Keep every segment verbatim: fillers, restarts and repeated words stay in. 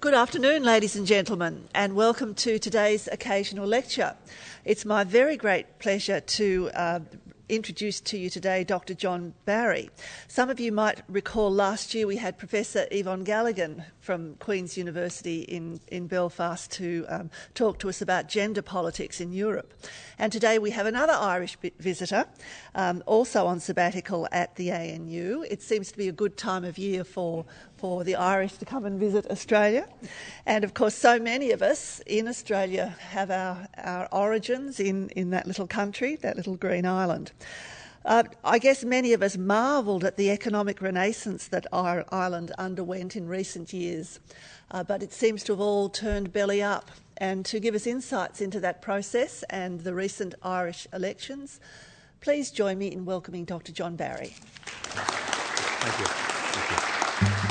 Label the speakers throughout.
Speaker 1: Good afternoon, ladies and gentlemen, and welcome to today's occasional lecture. It's my very great pleasure to uh, introduce to you today Doctor John Barry. Some of you might recall last year we had Professor Yvonne Galligan from Queen's University in, in Belfast to um, talk to us about gender politics in Europe. And today we have another Irish visitor, um, also on sabbatical at the A N U. It seems to be a good time of year for for the Irish to come and visit Australia. And of course, so many of us in Australia have our, our origins in, in that little country, that little green island. Uh, I guess many of us marvelled at the economic renaissance that our island underwent in recent years, uh, but it seems to have all turned belly up. And to give us insights into that process and the recent Irish elections, please join me in welcoming Doctor John Barry.
Speaker 2: Thank you. Thank you.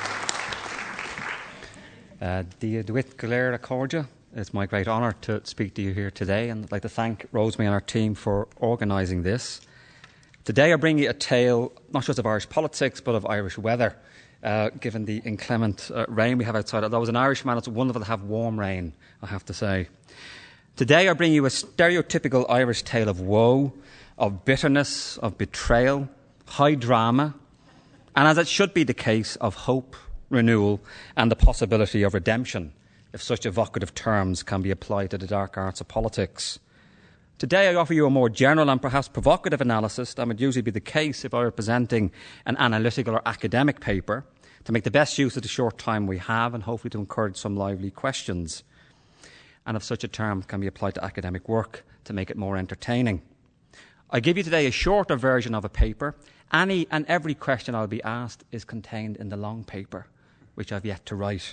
Speaker 2: Uh, Dia Dwit Galera Cordia. It's my great honour to speak to you here today, and I'd like to thank Rosemary and our team for organising this. Today I bring you a tale not just of Irish politics but of Irish weather, uh, given the inclement uh, rain we have outside. Although as an Irishman it's wonderful to have warm rain, I have to say. Today I bring you a stereotypical Irish tale of woe, of bitterness, of betrayal, high drama, and as it should be the case, of hope, renewal and the possibility of redemption, if such evocative terms can be applied to the dark arts of politics. Today I offer you a more general and perhaps provocative analysis than would usually be the case if I were presenting an analytical or academic paper, to make the best use of the short time we have and hopefully to encourage some lively questions. And if such a term can be applied to academic work, to make it more entertaining. I give you today a shorter version of a paper. Any and every question I'll be asked is contained in the long paper, which I've yet to write.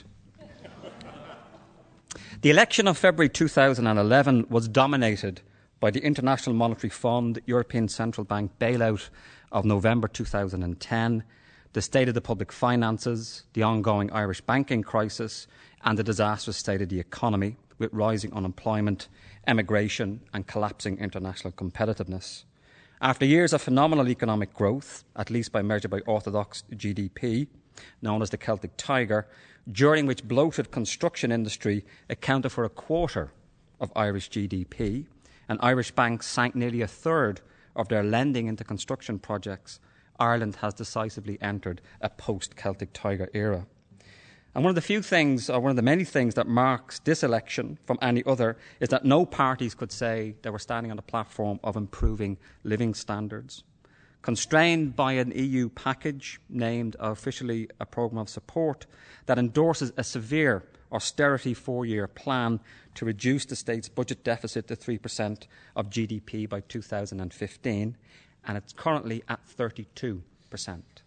Speaker 2: The election of February two thousand eleven was dominated by the International Monetary Fund, European Central Bank bailout of November two thousand ten, the state of the public finances, the ongoing Irish banking crisis, and the disastrous state of the economy, with rising unemployment, emigration, and collapsing international competitiveness. After years of phenomenal economic growth, at least by measure by orthodox G D P, known as the Celtic Tiger, during which bloated construction industry accounted for a quarter of Irish G D P, and Irish banks sank nearly a third of their lending into construction projects, Ireland has decisively entered a post-Celtic Tiger era. And one of the few things, or one of the many things that marks this election from any other, is that no parties could say they were standing on the platform of improving living standards. Constrained by an E U package named officially a programme of support that endorses a severe austerity four-year plan to reduce the state's budget deficit to three percent of G D P by two thousand fifteen, and it's currently at thirty-two percent.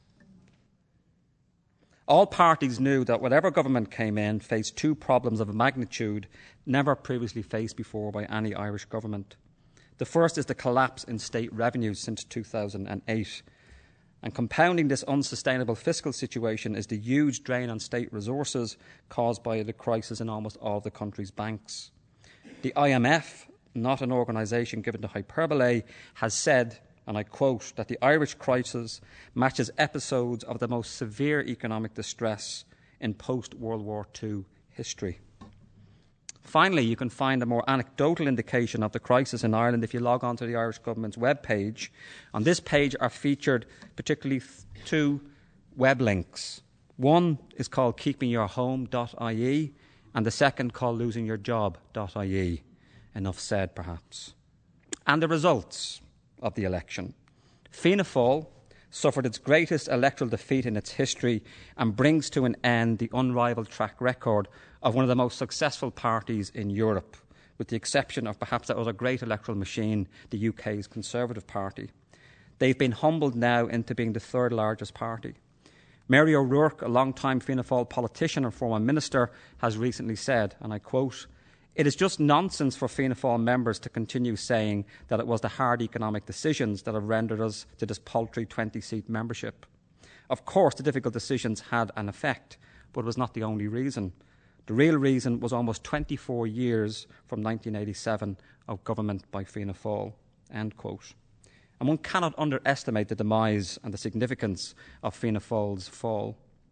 Speaker 2: All parties knew that whatever government came in faced two problems of a magnitude never previously faced before by any Irish government. The first is the collapse in state revenues since two thousand eight. And compounding this unsustainable fiscal situation is the huge drain on state resources caused by the crisis in almost all of the country's banks. The I M F, not an organisation given to hyperbole, has said, and I quote, that the Irish crisis matches episodes of the most severe economic distress in post-World War Two history. Finally, you can find a more anecdotal indication of the crisis in Ireland if you log on to the Irish Government's webpage. On this page are featured particularly two web links. One is called keep me your home dot I E and the second called losing your job dot I E. Enough said, perhaps. And the results of the election. Fianna Fáil suffered its greatest electoral defeat in its history and brings to an end the unrivalled track record of one of the most successful parties in Europe, with the exception of perhaps that other great electoral machine, the U K's Conservative Party. They've been humbled now into being the third largest party. Mary O'Rourke, a long-time Fianna Fáil politician and former minister, has recently said, and I quote, "It is just nonsense for Fianna Fáil members to continue saying that it was the hard economic decisions that have rendered us to this paltry twenty-seat membership. Of course, the difficult decisions had an effect, but it was not the only reason. The real reason was almost twenty-four years from nineteen eighty-seven of government by Fianna Fáil." End quote. And one cannot underestimate the demise and the significance of Fianna Fáil's fall.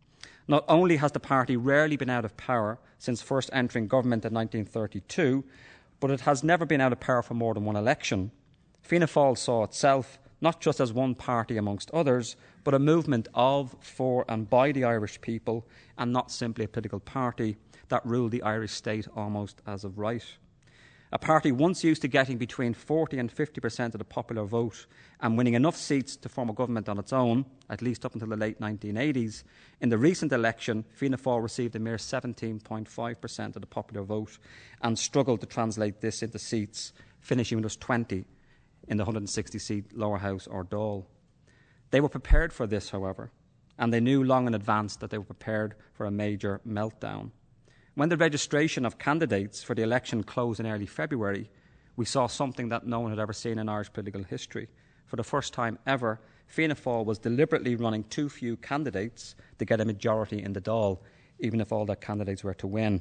Speaker 2: Not only has the party rarely been out of power since first entering government in nineteen thirty-two, but it has never been out of power for more than one election. Fianna Fáil saw itself not just as one party amongst others, but a movement of, for and by the Irish people, and not simply a political party that ruled the Irish state almost as of right. A party once used to getting between forty and fifty percent of the popular vote and winning enough seats to form a government on its own, at least up until the late nineteen eighties, in the recent election, Fianna Fáil received a mere seventeen point five percent of the popular vote and struggled to translate this into seats, finishing with just twenty in the one hundred sixty seat lower house or Dáil. They were prepared for this, however, and they knew long in advance that they were prepared for a major meltdown. When the registration of candidates for the election closed in early February, we saw something that no one had ever seen in Irish political history. For the first time ever, Fianna Fáil was deliberately running too few candidates to get a majority in the Dáil, even if all their candidates were to win.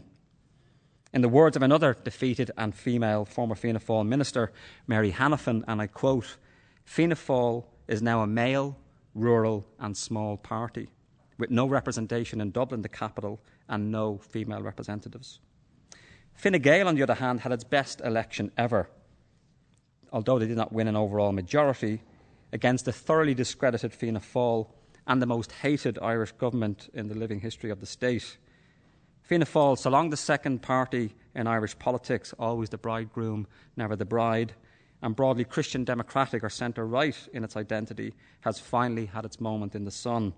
Speaker 2: In the words of another defeated and female former Fianna Fáil minister, Mary Hanafin, and I quote, "Fianna Fáil is now a male, rural and small party, with no representation in Dublin, the capital, and no female representatives." Fine Gael, on the other hand, had its best election ever, although they did not win an overall majority, against the thoroughly discredited Fianna Fáil and the most hated Irish government in the living history of the state. Fianna Fáil, so long the second party in Irish politics, always the bridegroom, never the bride, and broadly Christian democratic or centre-right in its identity, has finally had its moment in the sun.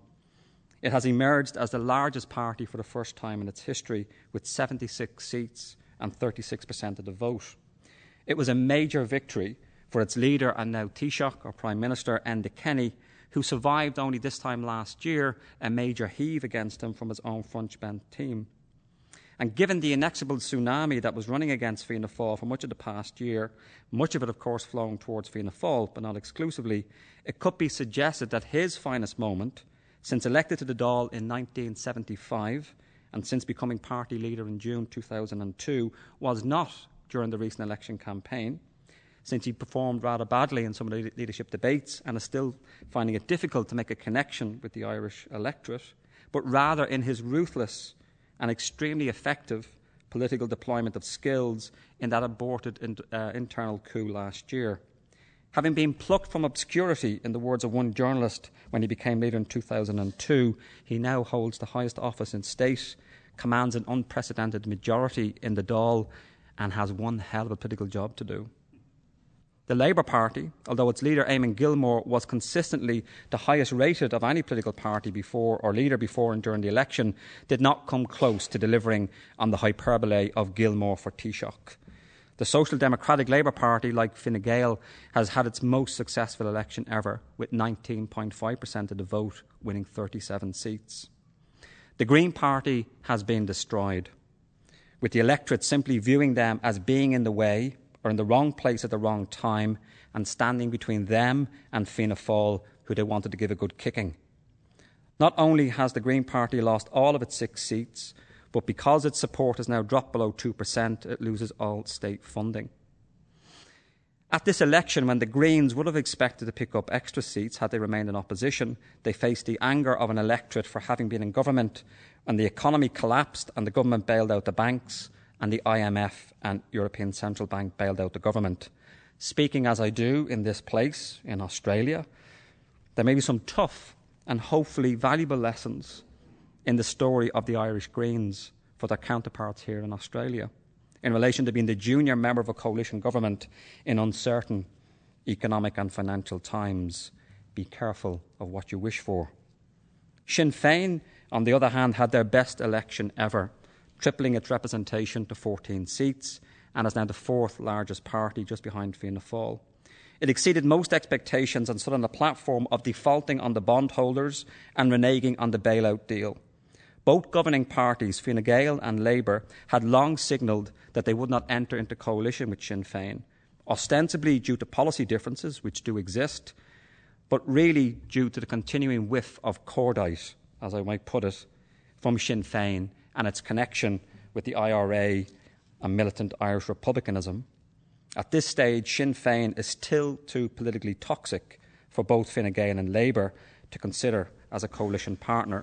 Speaker 2: It has emerged as the largest party for the first time in its history, with seventy-six seats and thirty-six percent of the vote. It was a major victory for its leader and now Taoiseach, or Prime Minister, Enda Kenny, who survived only this time last year a major heave against him from his own front-bench team. And given the inexorable tsunami that was running against Fianna Fáil for much of the past year, much of it, of course, flowing towards Fianna Fáil, but not exclusively, it could be suggested that his finest moment, since elected to the Dáil in nineteen seventy-five and since becoming party leader in June two thousand two, was not during the recent election campaign, since he performed rather badly in some of the leadership debates and is still finding it difficult to make a connection with the Irish electorate, but rather in his ruthless and extremely effective political deployment of skills in that aborted in, uh, internal coup last year. Having been plucked from obscurity, in the words of one journalist, when he became leader in two thousand two, he now holds the highest office in state, commands an unprecedented majority in the Dáil, and has one hell of a political job to do. The Labour Party, although its leader Eamon Gilmore was consistently the highest rated of any political party before or leader before and during the election, did not come close to delivering on the hyperbole of Gilmore for Taoiseach. The Social Democratic Labour Party, like Fine Gael, has had its most successful election ever, with nineteen point five percent of the vote, winning thirty-seven seats. The Green Party has been destroyed, with the electorate simply viewing them as being in the way or in the wrong place at the wrong time and standing between them and Fianna Fáil, who they wanted to give a good kicking. Not only has the Green Party lost all of its six seats, but because its support has now dropped below two percent, it loses all state funding. At this election, when the Greens would have expected to pick up extra seats had they remained in opposition, they faced the anger of an electorate for having been in government when the economy collapsed and the government bailed out the banks and the I M F and European Central Bank bailed out the government. Speaking as I do in this place, in Australia, there may be some tough and hopefully valuable lessons in the story of the Irish Greens for their counterparts here in Australia, in relation to being the junior member of a coalition government in uncertain economic and financial times. Be careful of what you wish for. Sinn Féin, on the other hand, had their best election ever, tripling its representation to fourteen seats, and is now the fourth largest party, just behind Fianna Fáil. It exceeded most expectations and stood on the platform of defaulting on the bondholders and reneging on the bailout deal. Both governing parties, Fine Gael and Labour, had long signalled that they would not enter into coalition with Sinn Féin, ostensibly due to policy differences, which do exist, but really due to the continuing whiff of cordite, as I might put it, from Sinn Féin and its connection with the I R A and militant Irish republicanism. At this stage, Sinn Féin is still too politically toxic for both Fine Gael and Labour to consider as a coalition partner,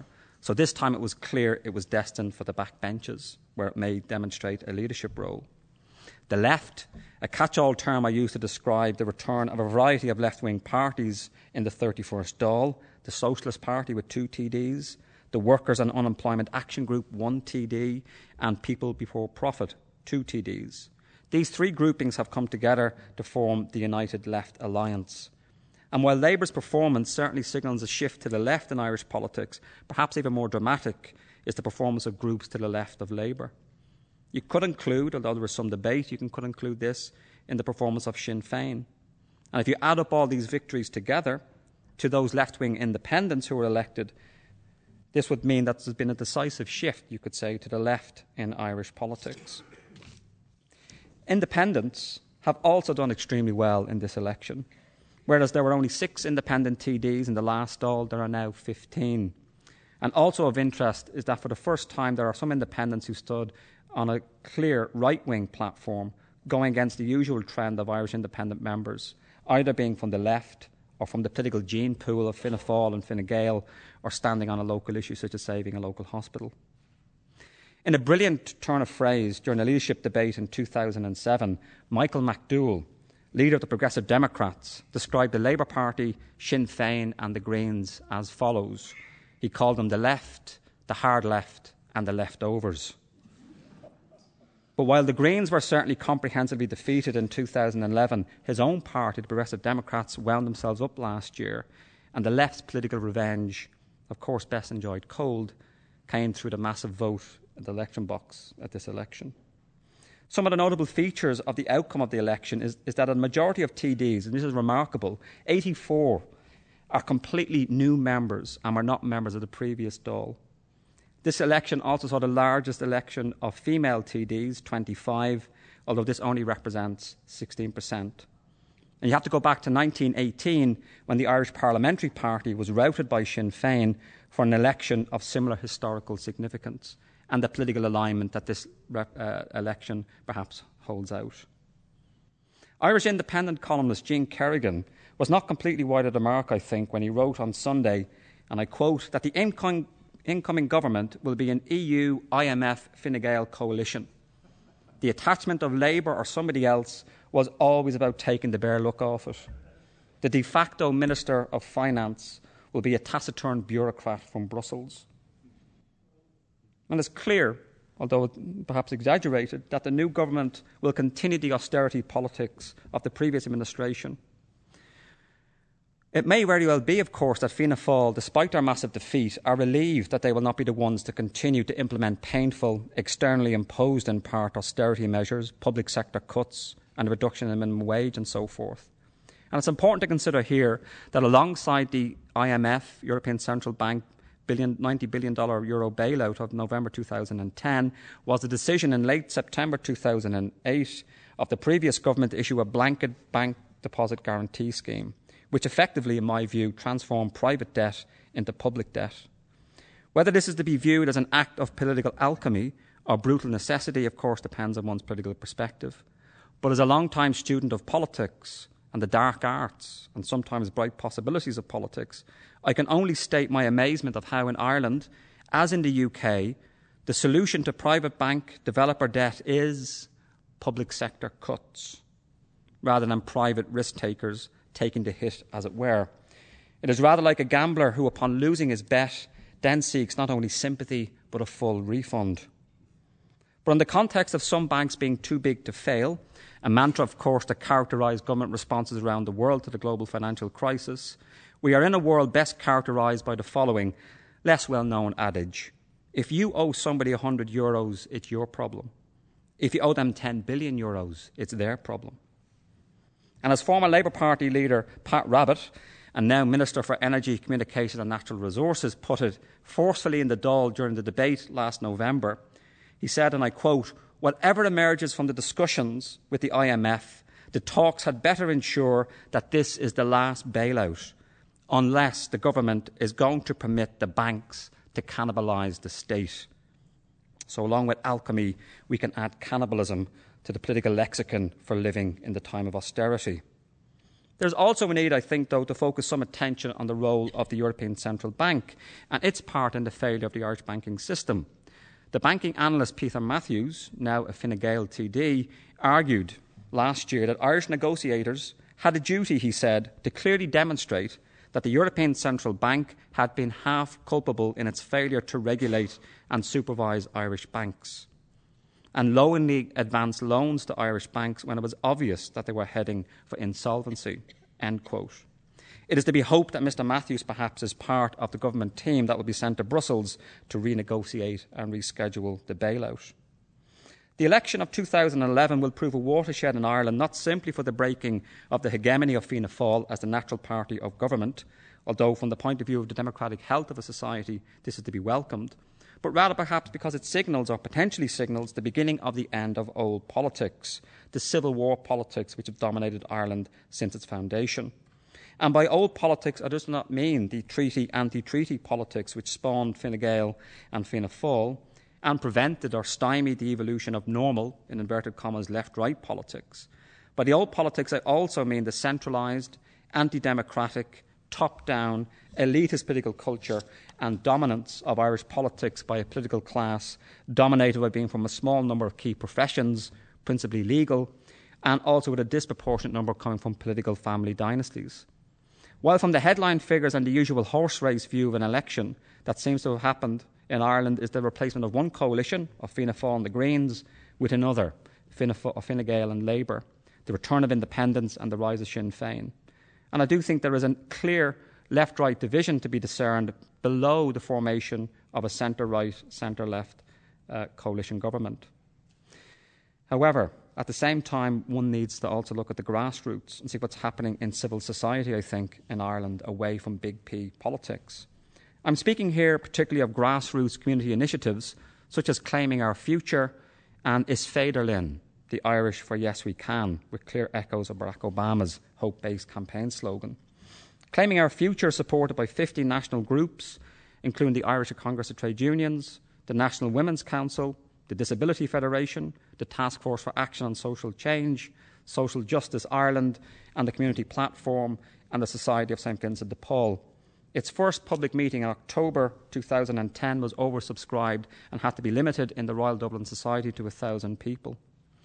Speaker 2: So this time it was clear it was destined for the backbenches, where it may demonstrate a leadership role. The left, a catch-all term I use to describe the return of a variety of left-wing parties in the thirty-first Dáil, the Socialist Party with two T Ds, the Workers' and Unemployment Action Group, one T D, and People Before Profit, two T Ds. These three groupings have come together to form the United Left Alliance. And while Labour's performance certainly signals a shift to the left in Irish politics, perhaps even more dramatic is the performance of groups to the left of Labour. You could include, although there was some debate, you can, could include this in the performance of Sinn Féin. And if you add up all these victories together to those left-wing independents who were elected, this would mean that there's been a decisive shift, you could say, to the left in Irish politics. Independents have also done extremely well in this election. Whereas there were only six independent T Ds in the last Dáil, there are now fifteen. And also of interest is that for the first time there are some independents who stood on a clear right-wing platform going against the usual trend of Irish independent members, either being from the left or from the political gene pool of Fianna Fáil and Fine Gael, or standing on a local issue such as saving a local hospital. In a brilliant turn of phrase during a leadership debate in two thousand seven, Michael McDowell, leader of the Progressive Democrats, described the Labour Party, Sinn Féin and the Greens as follows. He called them the left, the hard left and the leftovers. But while the Greens were certainly comprehensively defeated in two thousand eleven, his own party, the Progressive Democrats, wound themselves up last year, and the left's political revenge, of course best enjoyed cold, came through the massive vote in the election box at this election. Some of the notable features of the outcome of the election is, is that a majority of T Ds, and this is remarkable, eighty-four are completely new members and were not members of the previous Dáil. This election also saw the largest election of female T Ds, twenty-five, although this only represents sixteen percent. And you have to go back to nineteen eighteen when the Irish Parliamentary Party was routed by Sinn Féin for an election of similar historical significance, and the political alignment that this uh, election perhaps holds out. Irish Independent columnist Jean Kerrigan was not completely wide of the mark, I think, when he wrote on Sunday, and I quote, that the incoming, incoming government will be an E U I M F Fine Gael coalition. The attachment of Labour or somebody else was always about taking the bare look off it. The de facto Minister of Finance will be a taciturn bureaucrat from Brussels. And it's clear, although perhaps exaggerated, that the new government will continue the austerity politics of the previous administration. It may very well be, of course, that Fianna Fáil, despite their massive defeat, are relieved that they will not be the ones to continue to implement painful, externally imposed in part austerity measures, public sector cuts and a reduction in minimum wage and so forth. And it's important to consider here that alongside the I M F, European Central Bank, ninety billion dollars euro bailout of November two thousand ten was the decision in late September two thousand eight of the previous government to issue a blanket bank deposit guarantee scheme, which effectively, in my view, transformed private debt into public debt. Whether this is to be viewed as an act of political alchemy or brutal necessity, of course, depends on one's political perspective. But as a long-time student of politics and the dark arts and sometimes bright possibilities of politics, I can only state my amazement of how in Ireland, as in the U K, the solution to private bank developer debt is public sector cuts, rather than private risk-takers taking the hit, as it were. It is rather like a gambler who, upon losing his bet, then seeks not only sympathy but a full refund. But in the context of some banks being too big to fail, a mantra, of course, that characterised government responses around the world to the global financial crisis, we are in a world best characterised by the following less well-known adage. If you owe somebody one hundred euros, it's your problem. If you owe them ten billion euros, it's their problem. And as former Labour Party leader Pat Rabbitte, and now Minister for Energy, Communication and Natural Resources, put it forcefully in the Dáil during the debate last November, he said, and I quote, "Whatever emerges from the discussions with the I M F, the talks had better ensure that this is the last bailout, unless the government is going to permit the banks to cannibalise the state." So along with alchemy, we can add cannibalism to the political lexicon for living in the time of austerity. There's also a need, I think, though, to focus some attention on the role of the European Central Bank and its part in the failure of the Irish banking system. The banking analyst Peter Matthews, now a Fine Gael T D, argued last year that Irish negotiators had a duty, he said, to clearly demonstrate that the European Central Bank had been half culpable in its failure to regulate and supervise Irish banks, and knowingly advanced loans to Irish banks when it was obvious that they were heading for insolvency, end quote. It is to be hoped that Mr Matthews perhaps is part of the government team that will be sent to Brussels to renegotiate and reschedule the bailout. The election of two thousand eleven will prove a watershed in Ireland, not simply for the breaking of the hegemony of Fianna Fáil as the natural party of government, although from the point of view of the democratic health of a society this is to be welcomed, but rather perhaps because it signals, or potentially signals, the beginning of the end of old politics, the civil war politics which have dominated Ireland since its foundation. And by old politics, I do not mean the treaty, anti-treaty politics which spawned Fine Gael and Fianna Fáil and prevented or stymied the evolution of normal, in inverted commas, left-right politics. By the old politics, I also mean the centralised, anti-democratic, top-down, elitist political culture and dominance of Irish politics by a political class dominated by being from a small number of key professions, principally legal, and also with a disproportionate number coming from political family dynasties. While from the headline figures and the usual horse race view of an election that seems to have happened in Ireland is the replacement of one coalition of Fianna Fáil and the Greens with another, Fine Gael and Labour, the return of independence and the rise of Sinn Féin. And I do think there is a clear left-right division to be discerned below the formation of a centre-right, centre-left uh, coalition government. However, at the same time, one needs to also look at the grassroots and see what's happening in civil society, I think, in Ireland, away from big P politics. I'm speaking here particularly of grassroots community initiatives such as Claiming Our Future and Is Féidir Linn, the Irish for Yes We Can, with clear echoes of Barack Obama's hope-based campaign slogan. Claiming Our Future is supported by fifty national groups, including the Irish Congress of Trade Unions, the National Women's Council, the Disability Federation, the Task Force for Action on Social Change, Social Justice Ireland, and the Community Platform, and the Society of Saint Vincent de Paul. Its first public meeting in October two thousand ten was oversubscribed and had to be limited in the Royal Dublin Society to one thousand people.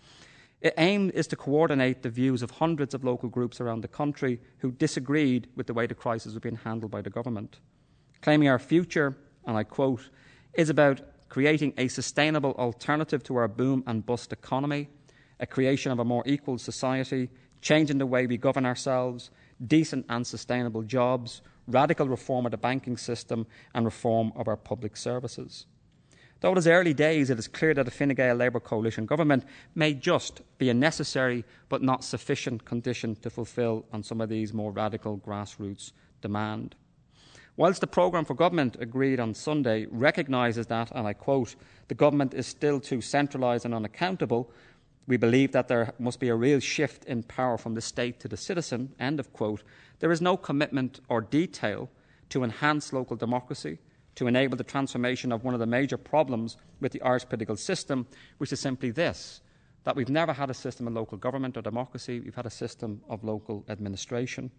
Speaker 2: Its aim is to coordinate the views of hundreds of local groups around the country who disagreed with the way the crisis was being handled by the government. Claiming Our Future, and I quote, is about creating a sustainable alternative to our boom and bust economy, a creation of a more equal society, changing the way we govern ourselves, decent and sustainable jobs, radical reform of the banking system and reform of our public services. Though it is early days, it is clear that a Fine Gael Labour coalition government may just be a necessary but not sufficient condition to fulfil on some of these more radical grassroots demand. Whilst the programme for government agreed on Sunday recognises that, and I quote, the government is still too centralised and unaccountable, we believe that there must be a real shift in power from the state to the citizen, end of quote, there is no commitment or detail to enhance local democracy, to enable the transformation of one of the major problems with the Irish political system, which is simply this, that we've never had a system of local government or democracy, we've had a system of local administration.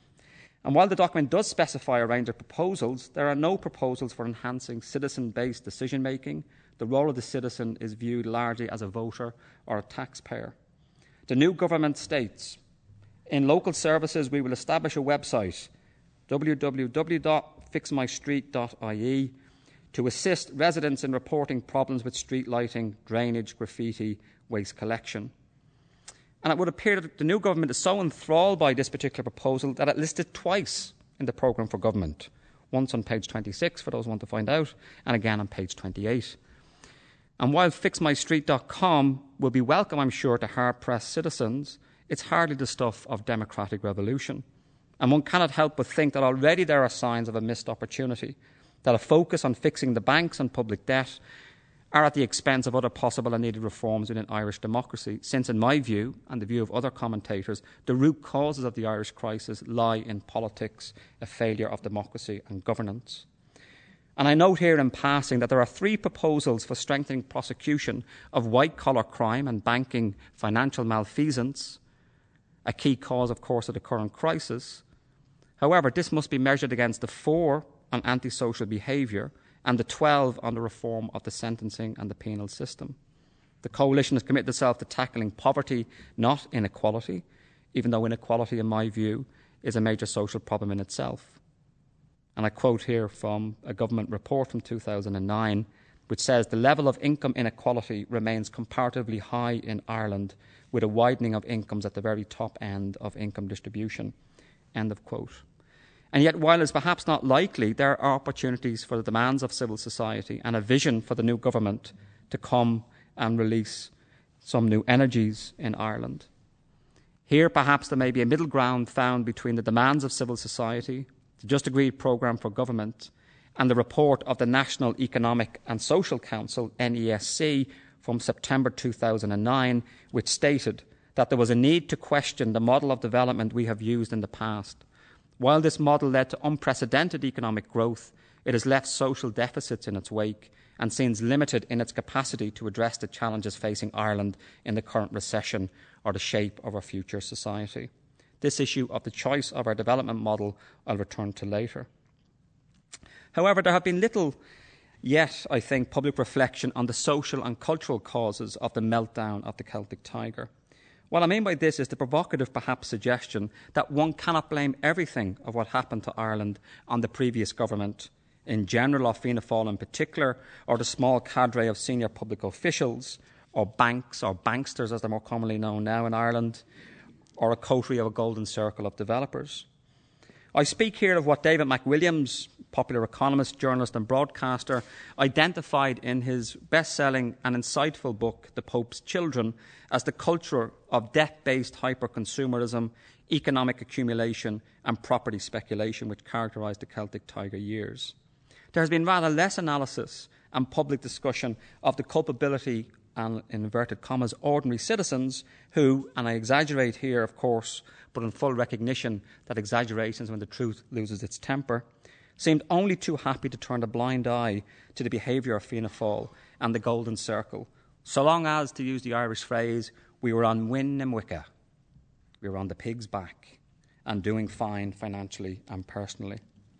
Speaker 2: And while the document does specify a range of proposals, there are no proposals for enhancing citizen-based decision-making. The role of the citizen is viewed largely as a voter or a taxpayer. The new government states, in local services we will establish a website, w w w dot fix my street dot i e, to assist residents in reporting problems with street lighting, drainage, graffiti, waste collection. And it would appear that the new government is so enthralled by this particular proposal that it listed twice in the programme for government, once on page twenty-six, for those who want to find out, and again on page twenty-eight. And while fix my street dot com will be welcome, I'm sure, to hard-pressed citizens, it's hardly the stuff of democratic revolution. And one cannot help but think that already there are signs of a missed opportunity, that a focus on fixing the banks and public debt are at the expense of other possible and needed reforms within Irish democracy, since, in my view, and the view of other commentators, the root causes of the Irish crisis lie in politics, a failure of democracy and governance. And I note here in passing that there are three proposals for strengthening prosecution of white-collar crime and banking financial malfeasance, a key cause, of course, of the current crisis. However, this must be measured against the four on antisocial behaviour and the twelve on the reform of the sentencing and the penal system. The Coalition has committed itself to tackling poverty, not inequality, even though inequality, in my view, is a major social problem in itself. And I quote here from a government report from two thousand nine, which says the level of income inequality remains comparatively high in Ireland, with a widening of incomes at the very top end of income distribution. End of quote. And yet, while it's perhaps not likely, there are opportunities for the demands of civil society and a vision for the new government to come and release some new energies in Ireland. Here, perhaps there may be a middle ground found between the demands of civil society, the just agreed programme for government, and the report of the National Economic and Social Council, N E S C, from September two thousand nine, which stated that there was a need to question the model of development we have used in the past. While this model led to unprecedented economic growth, it has left social deficits in its wake and seems limited in its capacity to address the challenges facing Ireland in the current recession or the shape of our future society. This issue of the choice of our development model I'll return to later. However, there have been little yet, I think, public reflection on the social and cultural causes of the meltdown of the Celtic Tiger. What I mean by this is the provocative, perhaps, suggestion that one cannot blame everything of what happened to Ireland on the previous government, in general, or Fianna Fáil in particular, or the small cadre of senior public officials, or banks, or banksters as they're more commonly known now in Ireland, or a coterie of a golden circle of developers. I speak here of what David McWilliams, popular economist, journalist and broadcaster, identified in his best-selling and insightful book, The Pope's Children, as the culture of debt-based hyper-consumerism, economic accumulation and property speculation which characterised the Celtic Tiger years. There has been rather less analysis and public discussion of the culpability and, in inverted commas, ordinary citizens who, and I exaggerate here, of course, but in full recognition that exaggeration is when the truth loses its temper, seemed only too happy to turn a blind eye to the behaviour of Fianna Fáil and the Golden Circle, so long as, to use the Irish phrase, we were on win na muice, we were on the pig's back and doing fine financially and personally.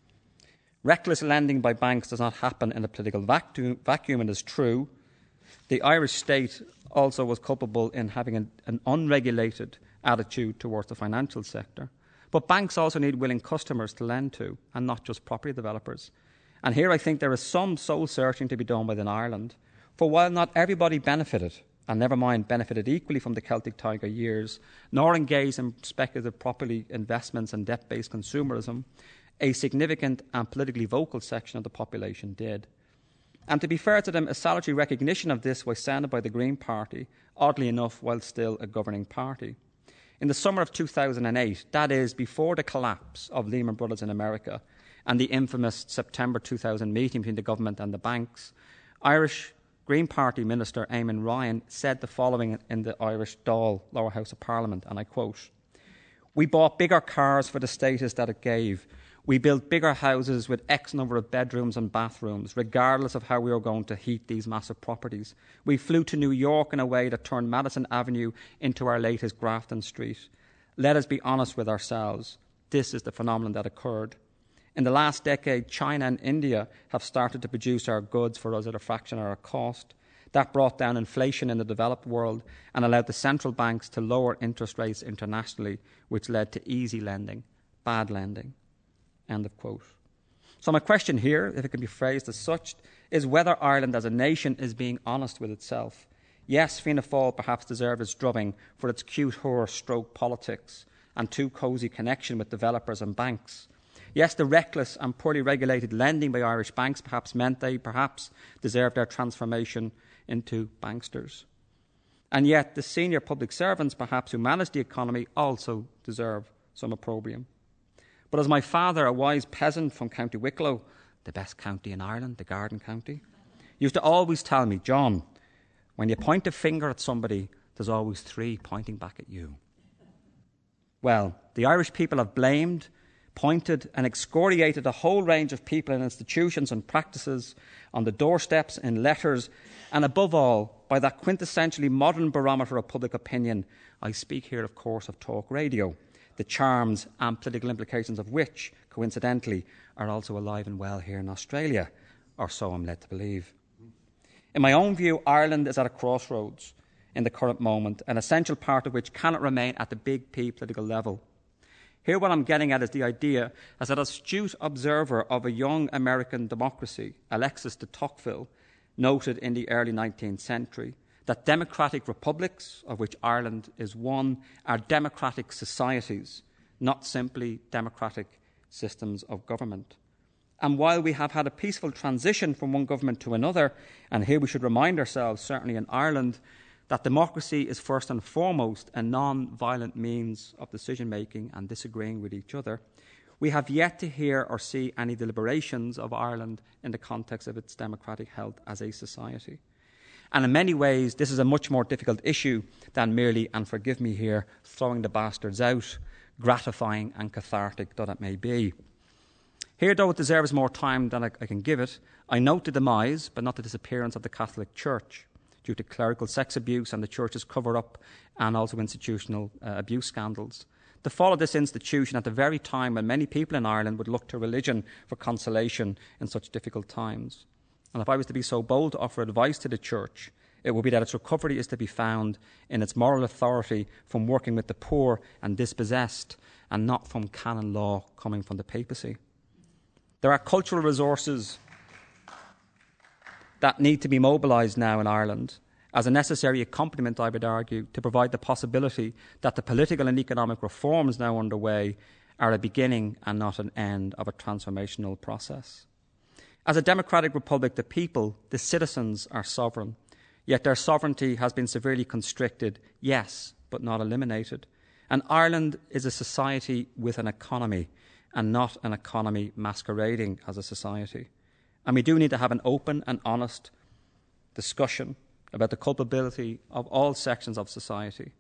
Speaker 2: Reckless lending by banks does not happen in a political vacuum, vacuum and is true. The Irish state also was culpable in having an, an unregulated attitude towards the financial sector. But banks also need willing customers to lend to, and not just property developers. And here I think there is some soul-searching to be done within Ireland. For while not everybody benefited, and never mind benefited equally from the Celtic Tiger years, nor engaged in speculative property investments and debt-based consumerism, a significant and politically vocal section of the population did. And to be fair to them, a salutary recognition of this was sounded by the Green Party, oddly enough, while still a governing party. In the summer of two thousand eight, that is, before the collapse of Lehman Brothers in America and the infamous September two thousand meeting between the government and the banks, Irish Green Party Minister Eamon Ryan said the following in the Irish Dáil, Lower House of Parliament, and I quote, "We bought bigger cars for the status that it gave. We built bigger houses with X number of bedrooms and bathrooms, regardless of how we were going to heat these massive properties. We flew to New York in a way that turned Madison Avenue into our latest Grafton Street. Let us be honest with ourselves. This is the phenomenon that occurred. In the last decade, China and India have started to produce our goods for us at a fraction of our cost. That brought down inflation in the developed world and allowed the central banks to lower interest rates internationally, which led to easy lending, bad lending." End of quote. So my question here, if it can be phrased as such, is whether Ireland as a nation is being honest with itself. Yes, Fianna Fáil perhaps deserved its drubbing for its cute horse stroke politics and too cosy connection with developers and banks. Yes, the reckless and poorly regulated lending by Irish banks perhaps meant they perhaps deserved their transformation into banksters. And yet the senior public servants perhaps who manage the economy also deserve some opprobrium. But as my father, a wise peasant from County Wicklow, the best county in Ireland, the Garden County, used to always tell me, "John, when you point a finger at somebody, there's always three pointing back at you." Well, the Irish people have blamed, pointed and excoriated a whole range of people and institutions and practices on the doorsteps, in letters, and above all, by that quintessentially modern barometer of public opinion. I speak here, of course, of talk radio, the charms and political implications of which, coincidentally, are also alive and well here in Australia, or so I'm led to believe. In my own view, Ireland is at a crossroads in the current moment, an essential part of which cannot remain at the big P political level. Here what I'm getting at is the idea, as an astute observer of a young American democracy, Alexis de Tocqueville, noted in the early nineteenth century, that democratic republics, of which Ireland is one, are democratic societies, not simply democratic systems of government. And while we have had a peaceful transition from one government to another, and here we should remind ourselves, certainly in Ireland, that democracy is first and foremost a non-violent means of decision-making and disagreeing with each other, we have yet to hear or see any deliberations of Ireland in the context of its democratic health as a society. And in many ways, this is a much more difficult issue than merely, and forgive me here, throwing the bastards out, gratifying and cathartic though that may be. Here, though it deserves more time than I, I can give it, I note the demise, but not the disappearance, of the Catholic Church due to clerical sex abuse and the Church's cover-up and also institutional uh, abuse scandals. The fall of this institution at the very time when many people in Ireland would look to religion for consolation in such difficult times. And if I was to be so bold to offer advice to the Church, it would be that its recovery is to be found in its moral authority from working with the poor and dispossessed, and not from canon law coming from the papacy. There are cultural resources that need to be mobilised now in Ireland as a necessary accompaniment, I would argue, to provide the possibility that the political and economic reforms now underway are a beginning and not an end of a transformational process. As a democratic republic, the people, the citizens, are sovereign, yet their sovereignty has been severely constricted, yes, but not eliminated. And Ireland is a society with an economy, and not an economy masquerading as a society. And we do need to have an open and honest discussion about the culpability of all sections of society.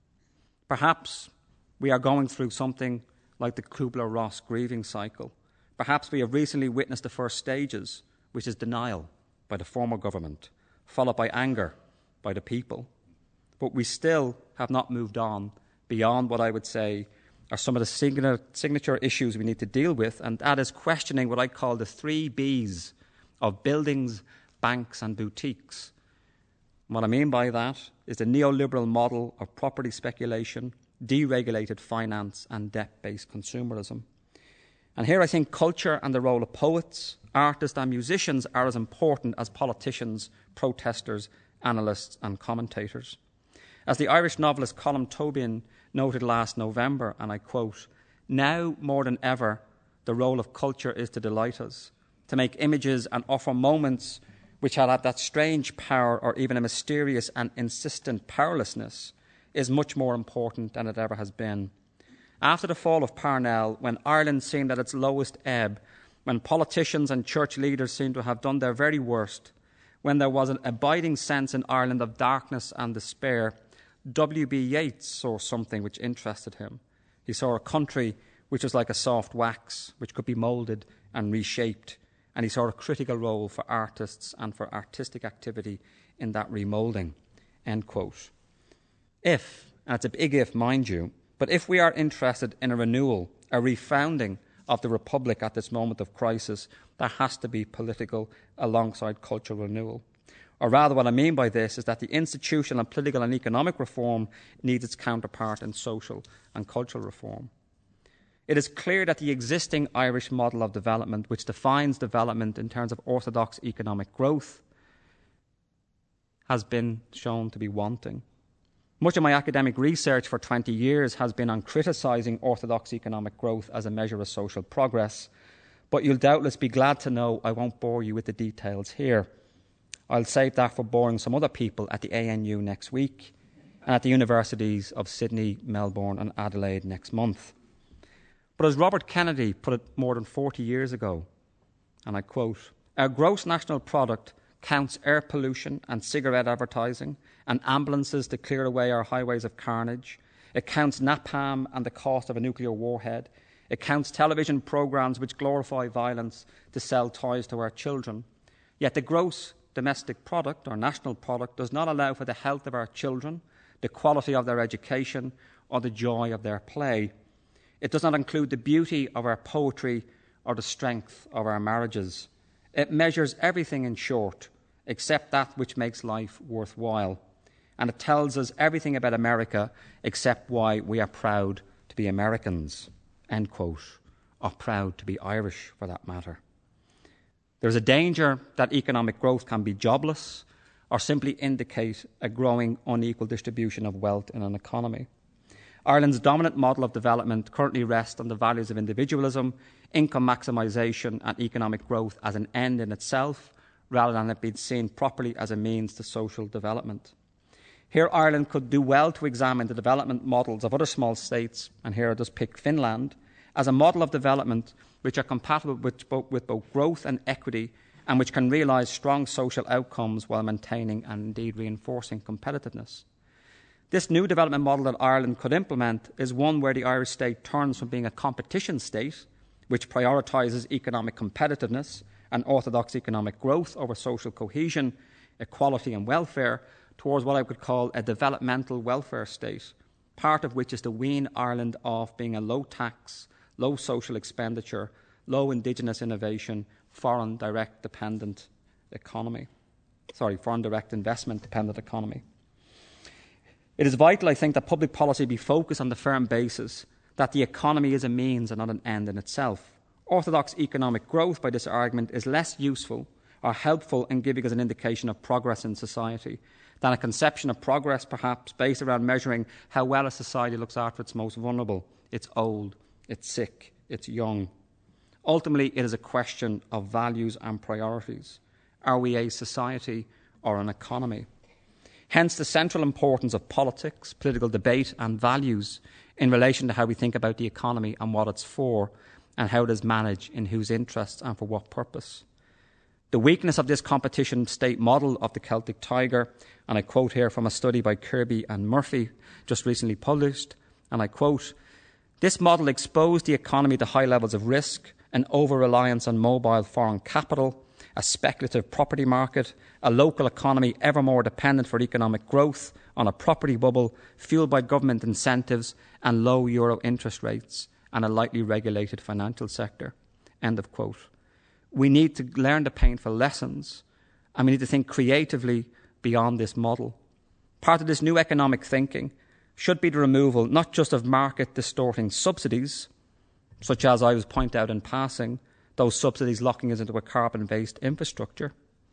Speaker 2: Perhaps we are going through something like the Kubler-Ross grieving cycle. Perhaps we have recently witnessed the first stages, which is denial by the former government, followed by anger by the people. But we still have not moved on beyond what I would say are some of the signature issues we need to deal with, and that is questioning what I call the three B's of buildings, banks and boutiques. What I mean by that is the neoliberal model of property speculation, deregulated finance and debt-based consumerism. And here I think culture and the role of poets, artists and musicians are as important as politicians, protesters, analysts and commentators. As the Irish novelist Colm Tóibín noted last November, and I quote, "Now more than ever, the role of culture is to delight us, to make images and offer moments which have that strange power or even a mysterious and insistent powerlessness is much more important than it ever has been. After the fall of Parnell, when Ireland seemed at its lowest ebb, when politicians and church leaders seemed to have done their very worst, when there was an abiding sense in Ireland of darkness and despair, W B Yeats saw something which interested him. He saw a country which was like a soft wax, which could be moulded and reshaped, and he saw a critical role for artists and for artistic activity in that remoulding." End quote. If, and it's a big if, mind you, but if we are interested in a renewal, a refounding of the Republic at this moment of crisis, there has to be political alongside cultural renewal. Or rather, what I mean by this is that the institutional and political and economic reform needs its counterpart in social and cultural reform. It is clear that the existing Irish model of development, which defines development in terms of orthodox economic growth, has been shown to be wanting. Much of my academic research for twenty years has been on criticising orthodox economic growth as a measure of social progress, but you'll doubtless be glad to know I won't bore you with the details here. I'll save that for boring some other people at the A N U next week and at the universities of Sydney, Melbourne and Adelaide next month. But as Robert Kennedy put it more than forty years ago, and I quote, "Our gross national product counts air pollution and cigarette advertising and ambulances to clear away our highways of carnage. It counts napalm and the cost of a nuclear warhead. It counts television programmes which glorify violence to sell toys to our children. Yet the gross domestic product or national product does not allow for the health of our children, the quality of their education, or the joy of their play. It does not include the beauty of our poetry or the strength of our marriages. It measures everything, in short, except that which makes life worthwhile. And it tells us everything about America except why we are proud to be Americans, end quote, or proud to be Irish, for that matter. There's a danger that economic growth can be jobless or simply indicate a growing unequal distribution of wealth in an economy. Ireland's dominant model of development currently rests on the values of individualism, income maximisation and economic growth as an end in itself, rather than it being seen properly as a means to social development. Here Ireland could do well to examine the development models of other small states, and here I just pick Finland, as a model of development which are compatible with both, with both growth and equity, and which can realise strong social outcomes while maintaining and indeed reinforcing competitiveness. This new development model that Ireland could implement is one where the Irish state turns from being a competition state, which prioritises economic competitiveness and orthodox economic growth over social cohesion, equality and welfare, towards what I would call a developmental welfare state, part of which is to wean Ireland off being a low-tax, low social expenditure, low indigenous innovation, foreign direct dependent economy. Sorry, foreign direct investment dependent economy. It is vital, I think, that public policy be focused on the firm basis that the economy is a means and not an end in itself. Orthodox economic growth, by this argument, is less useful or helpful in giving us an indication of progress in society than a conception of progress, perhaps, based around measuring how well a society looks after its most vulnerable, its old, its sick, its young. Ultimately, it is a question of values and priorities. Are we a society or an economy? Hence the central importance of politics, political debate and values in relation to how we think about the economy and what it's for, and how it is managed, in whose interests and for what purpose. The weakness of this competition state model of the Celtic Tiger, and I quote here from a study by Kirby and Murphy, just recently published, and I quote, "This model exposed the economy to high levels of risk, an over-reliance on mobile foreign capital, a speculative property market, a local economy ever more dependent for economic growth on a property bubble fueled by government incentives and low euro interest rates, and a lightly regulated financial sector." End of quote. We need to learn the painful lessons, and we need to think creatively beyond this model. Part of this new economic thinking should be the removal not just of market-distorting subsidies, such as I was pointed out in passing, those subsidies locking us into a carbon-based infrastructure,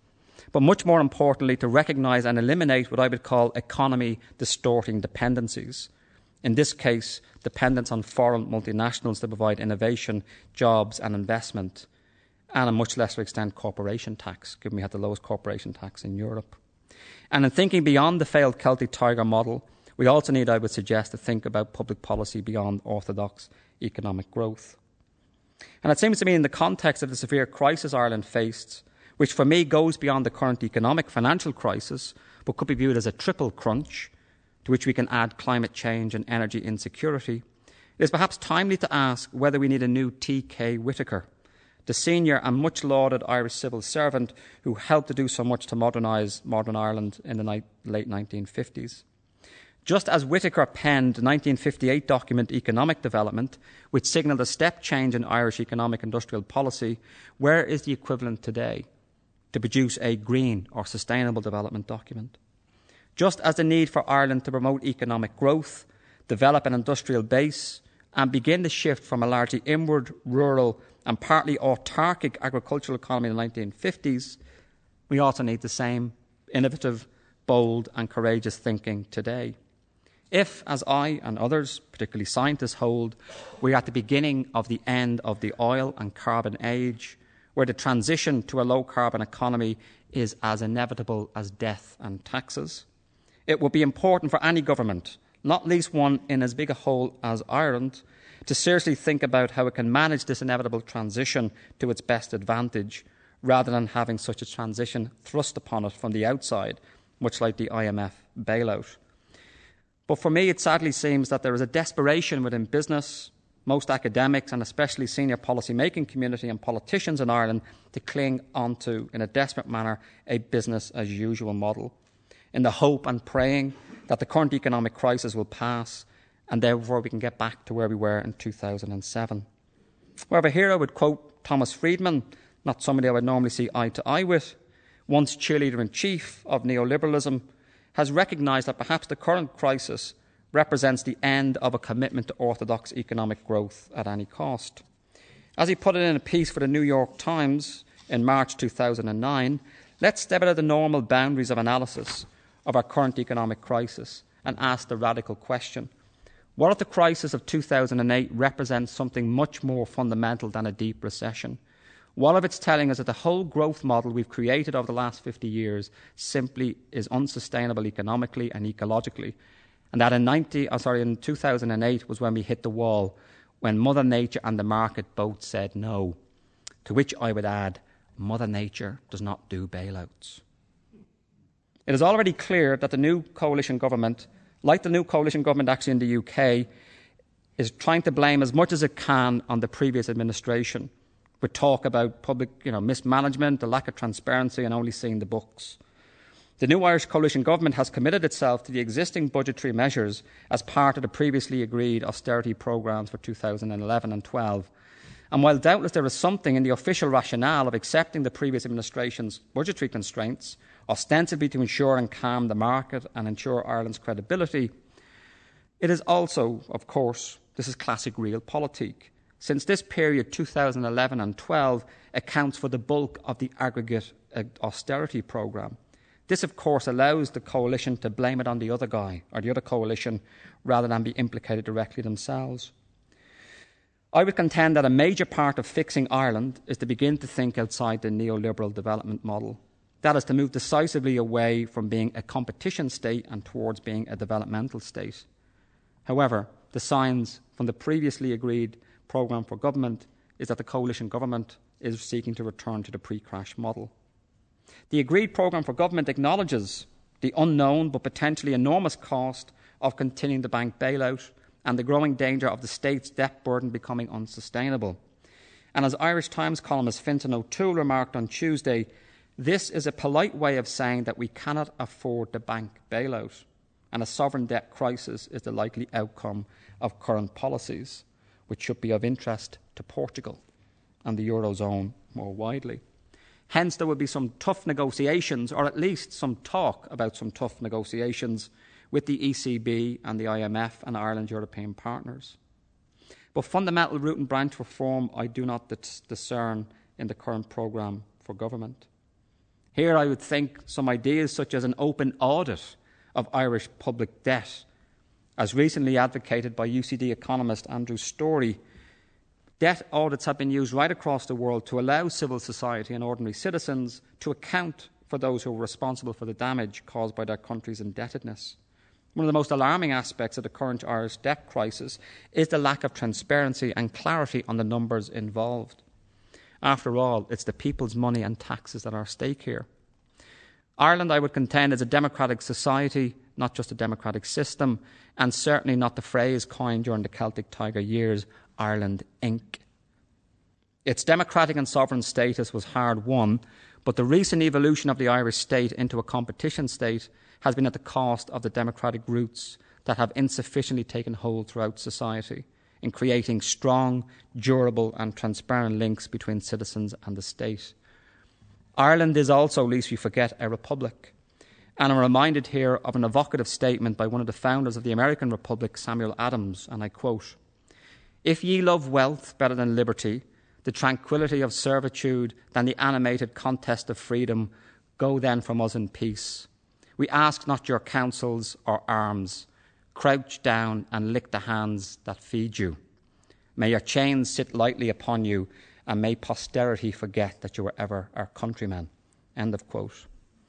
Speaker 2: but much more importantly to recognise and eliminate what I would call economy-distorting dependencies. In this case, dependence on foreign multinationals to provide innovation, jobs and investment, and a much lesser extent corporation tax, given we had the lowest corporation tax in Europe. And in thinking beyond the failed Celtic Tiger model, we also need, I would suggest, to think about public policy beyond orthodox economic growth. And it seems to me in the context of the severe crisis Ireland faced, which for me goes beyond the current economic financial crisis, but could be viewed as a triple crunch, to which we can add climate change and energy insecurity, it is perhaps timely to ask whether we need a new T K Whitaker, the senior and much lauded Irish civil servant who helped to do so much to modernise modern Ireland in the ni- late nineteen fifties. Just as Whitaker penned the nineteen fifty-eight document Economic Development, which signalled a step change in Irish economic industrial policy, where is the equivalent today to produce a green or sustainable development document? Just as the need for Ireland to promote economic growth, develop an industrial base, and begin the shift from a largely inward, rural and partly autarkic agricultural economy in the nineteen fifties, we also need the same innovative, bold and courageous thinking today. If, as I and others, particularly scientists, hold, we are at the beginning of the end of the oil and carbon age, where the transition to a low-carbon economy is as inevitable as death and taxes, it would be important for any government, not least one in as big a hole as Ireland, to seriously think about how it can manage this inevitable transition to its best advantage, rather than having such a transition thrust upon it from the outside, much like the I M F bailout. But for me, it sadly seems that there is a desperation within business, most academics and especially senior policy-making community and politicians in Ireland to cling onto, in a desperate manner, a business-as-usual model, in the hope and praying that the current economic crisis will pass and therefore we can get back to where we were in two thousand seven. However, here I would quote Thomas Friedman, not somebody I would normally see eye to eye with, once cheerleader-in-chief of neoliberalism, has recognised that perhaps the current crisis represents the end of a commitment to orthodox economic growth at any cost. As he put it in a piece for the New York Times in March two thousand nine, let's step out of the normal boundaries of analysis of our current economic crisis and ask the radical question: what if the crisis of two thousand eight represents something much more fundamental than a deep recession? What if it's telling us that the whole growth model we've created over the last fifty years simply is unsustainable economically and ecologically, and that in, ninety, oh sorry, in two thousand eight was when we hit the wall, when Mother Nature and the market both said no? To which I would add, Mother Nature does not do bailouts. It is already clear that the new coalition government, like the new coalition government actually in the U K, is trying to blame as much as it can on the previous administration, with talk about public you know, mismanagement, the lack of transparency and only seeing the books. The new Irish coalition government has committed itself to the existing budgetary measures as part of the previously agreed austerity programmes for two thousand eleven and twelve. And while doubtless there is something in the official rationale of accepting the previous administration's budgetary constraints, ostensibly to ensure and calm the market and ensure Ireland's credibility, it is also, of course, this is classic realpolitik, since this period, two thousand eleven and twelve, accounts for the bulk of the aggregate austerity programme. This, of course, allows the coalition to blame it on the other guy or the other coalition rather than be implicated directly themselves. I would contend that a major part of fixing Ireland is to begin to think outside the neoliberal development model. That is to move decisively away from being a competition state and towards being a developmental state. However, the signs from the previously agreed programme for government is that the coalition government is seeking to return to the pre-crash model. The agreed programme for government acknowledges the unknown but potentially enormous cost of continuing the bank bailout and the growing danger of the state's debt burden becoming unsustainable. And as Irish Times columnist Fintan O'Toole remarked on Tuesday, this is a polite way of saying that we cannot afford the bank bailout, and a sovereign debt crisis is the likely outcome of current policies, which should be of interest to Portugal and the Eurozone more widely. Hence, there will be some tough negotiations, or at least some talk about some tough negotiations with the E C B and the I M F and Ireland's European partners. But fundamental root and branch reform I do not dis- discern in the current programme for government. Here I would think some ideas such as an open audit of Irish public debt, as recently advocated by U C D economist Andrew Storey. Debt audits have been used right across the world to allow civil society and ordinary citizens to account for those who are responsible for the damage caused by their country's indebtedness. One of the most alarming aspects of the current Irish debt crisis is the lack of transparency and clarity on the numbers involved. After all, it's the people's money and taxes that are at stake here. Ireland, I would contend, is a democratic society, not just a democratic system, and certainly not the phrase coined during the Celtic Tiger years, Ireland Incorporated. Its democratic and sovereign status was hard won, but the recent evolution of the Irish state into a competition state has been at the cost of the democratic roots that have insufficiently taken hold throughout society in creating strong, durable and transparent links between citizens and the state. Ireland is also, lest we forget, a republic. And I'm reminded here of an evocative statement by one of the founders of the American Republic, Samuel Adams, and I quote, "If ye love wealth better than liberty, the tranquillity of servitude than the animated contest of freedom, go then from us in peace. We ask not your counsels or arms. Crouch down and lick the hands that feed you. May your chains sit lightly upon you, and may posterity forget that you were ever our countrymen." End of quote.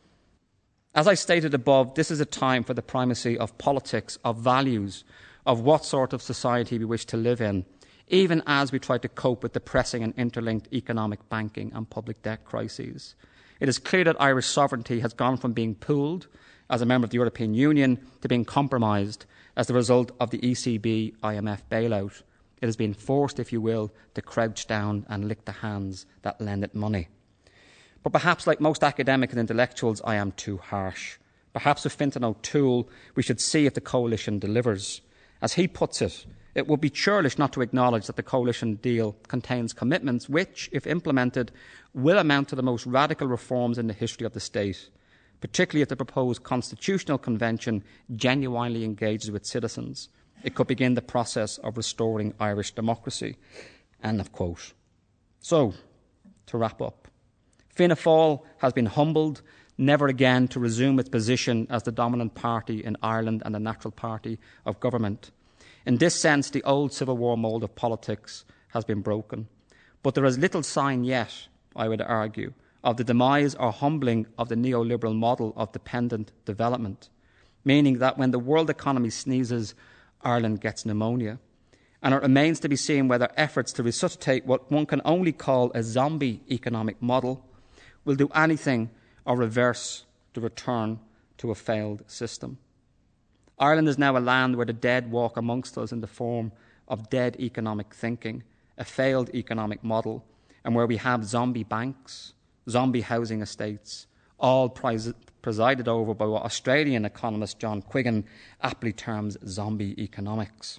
Speaker 2: As I stated above, this is a time for the primacy of politics, of values, of what sort of society we wish to live in, even as we try to cope with the pressing and interlinked economic, banking and public debt crises. It is clear that Irish sovereignty has gone from being pooled as a member of the European Union to being compromised as the result of the E C B I M F bailout. It has been forced, if you will, to crouch down and lick the hands that lend it money. But perhaps, like most academics and intellectuals, I am too harsh. Perhaps with Fintan O'Toole, we should see if the coalition delivers. As he puts it, it would be churlish not to acknowledge that the coalition deal contains commitments which, if implemented, will amount to the most radical reforms in the history of the state, particularly if the proposed constitutional convention genuinely engages with citizens. It could begin the process of restoring Irish democracy. End of quote. So, to wrap up, Fianna Fáil has been humbled, never again to resume its position as the dominant party in Ireland and the natural party of government. In this sense, the old Civil War mould of politics has been broken. But there is little sign yet, I would argue, of the demise or humbling of the neoliberal model of dependent development, meaning that when the world economy sneezes, Ireland gets pneumonia. And it remains to be seen whether efforts to resuscitate what one can only call a zombie economic model will do anything or reverse the return to a failed system. Ireland is now a land where the dead walk amongst us in the form of dead economic thinking, a failed economic model, and where we have zombie banks, zombie housing estates, all pres- presided over by what Australian economist John Quiggin aptly terms zombie economics.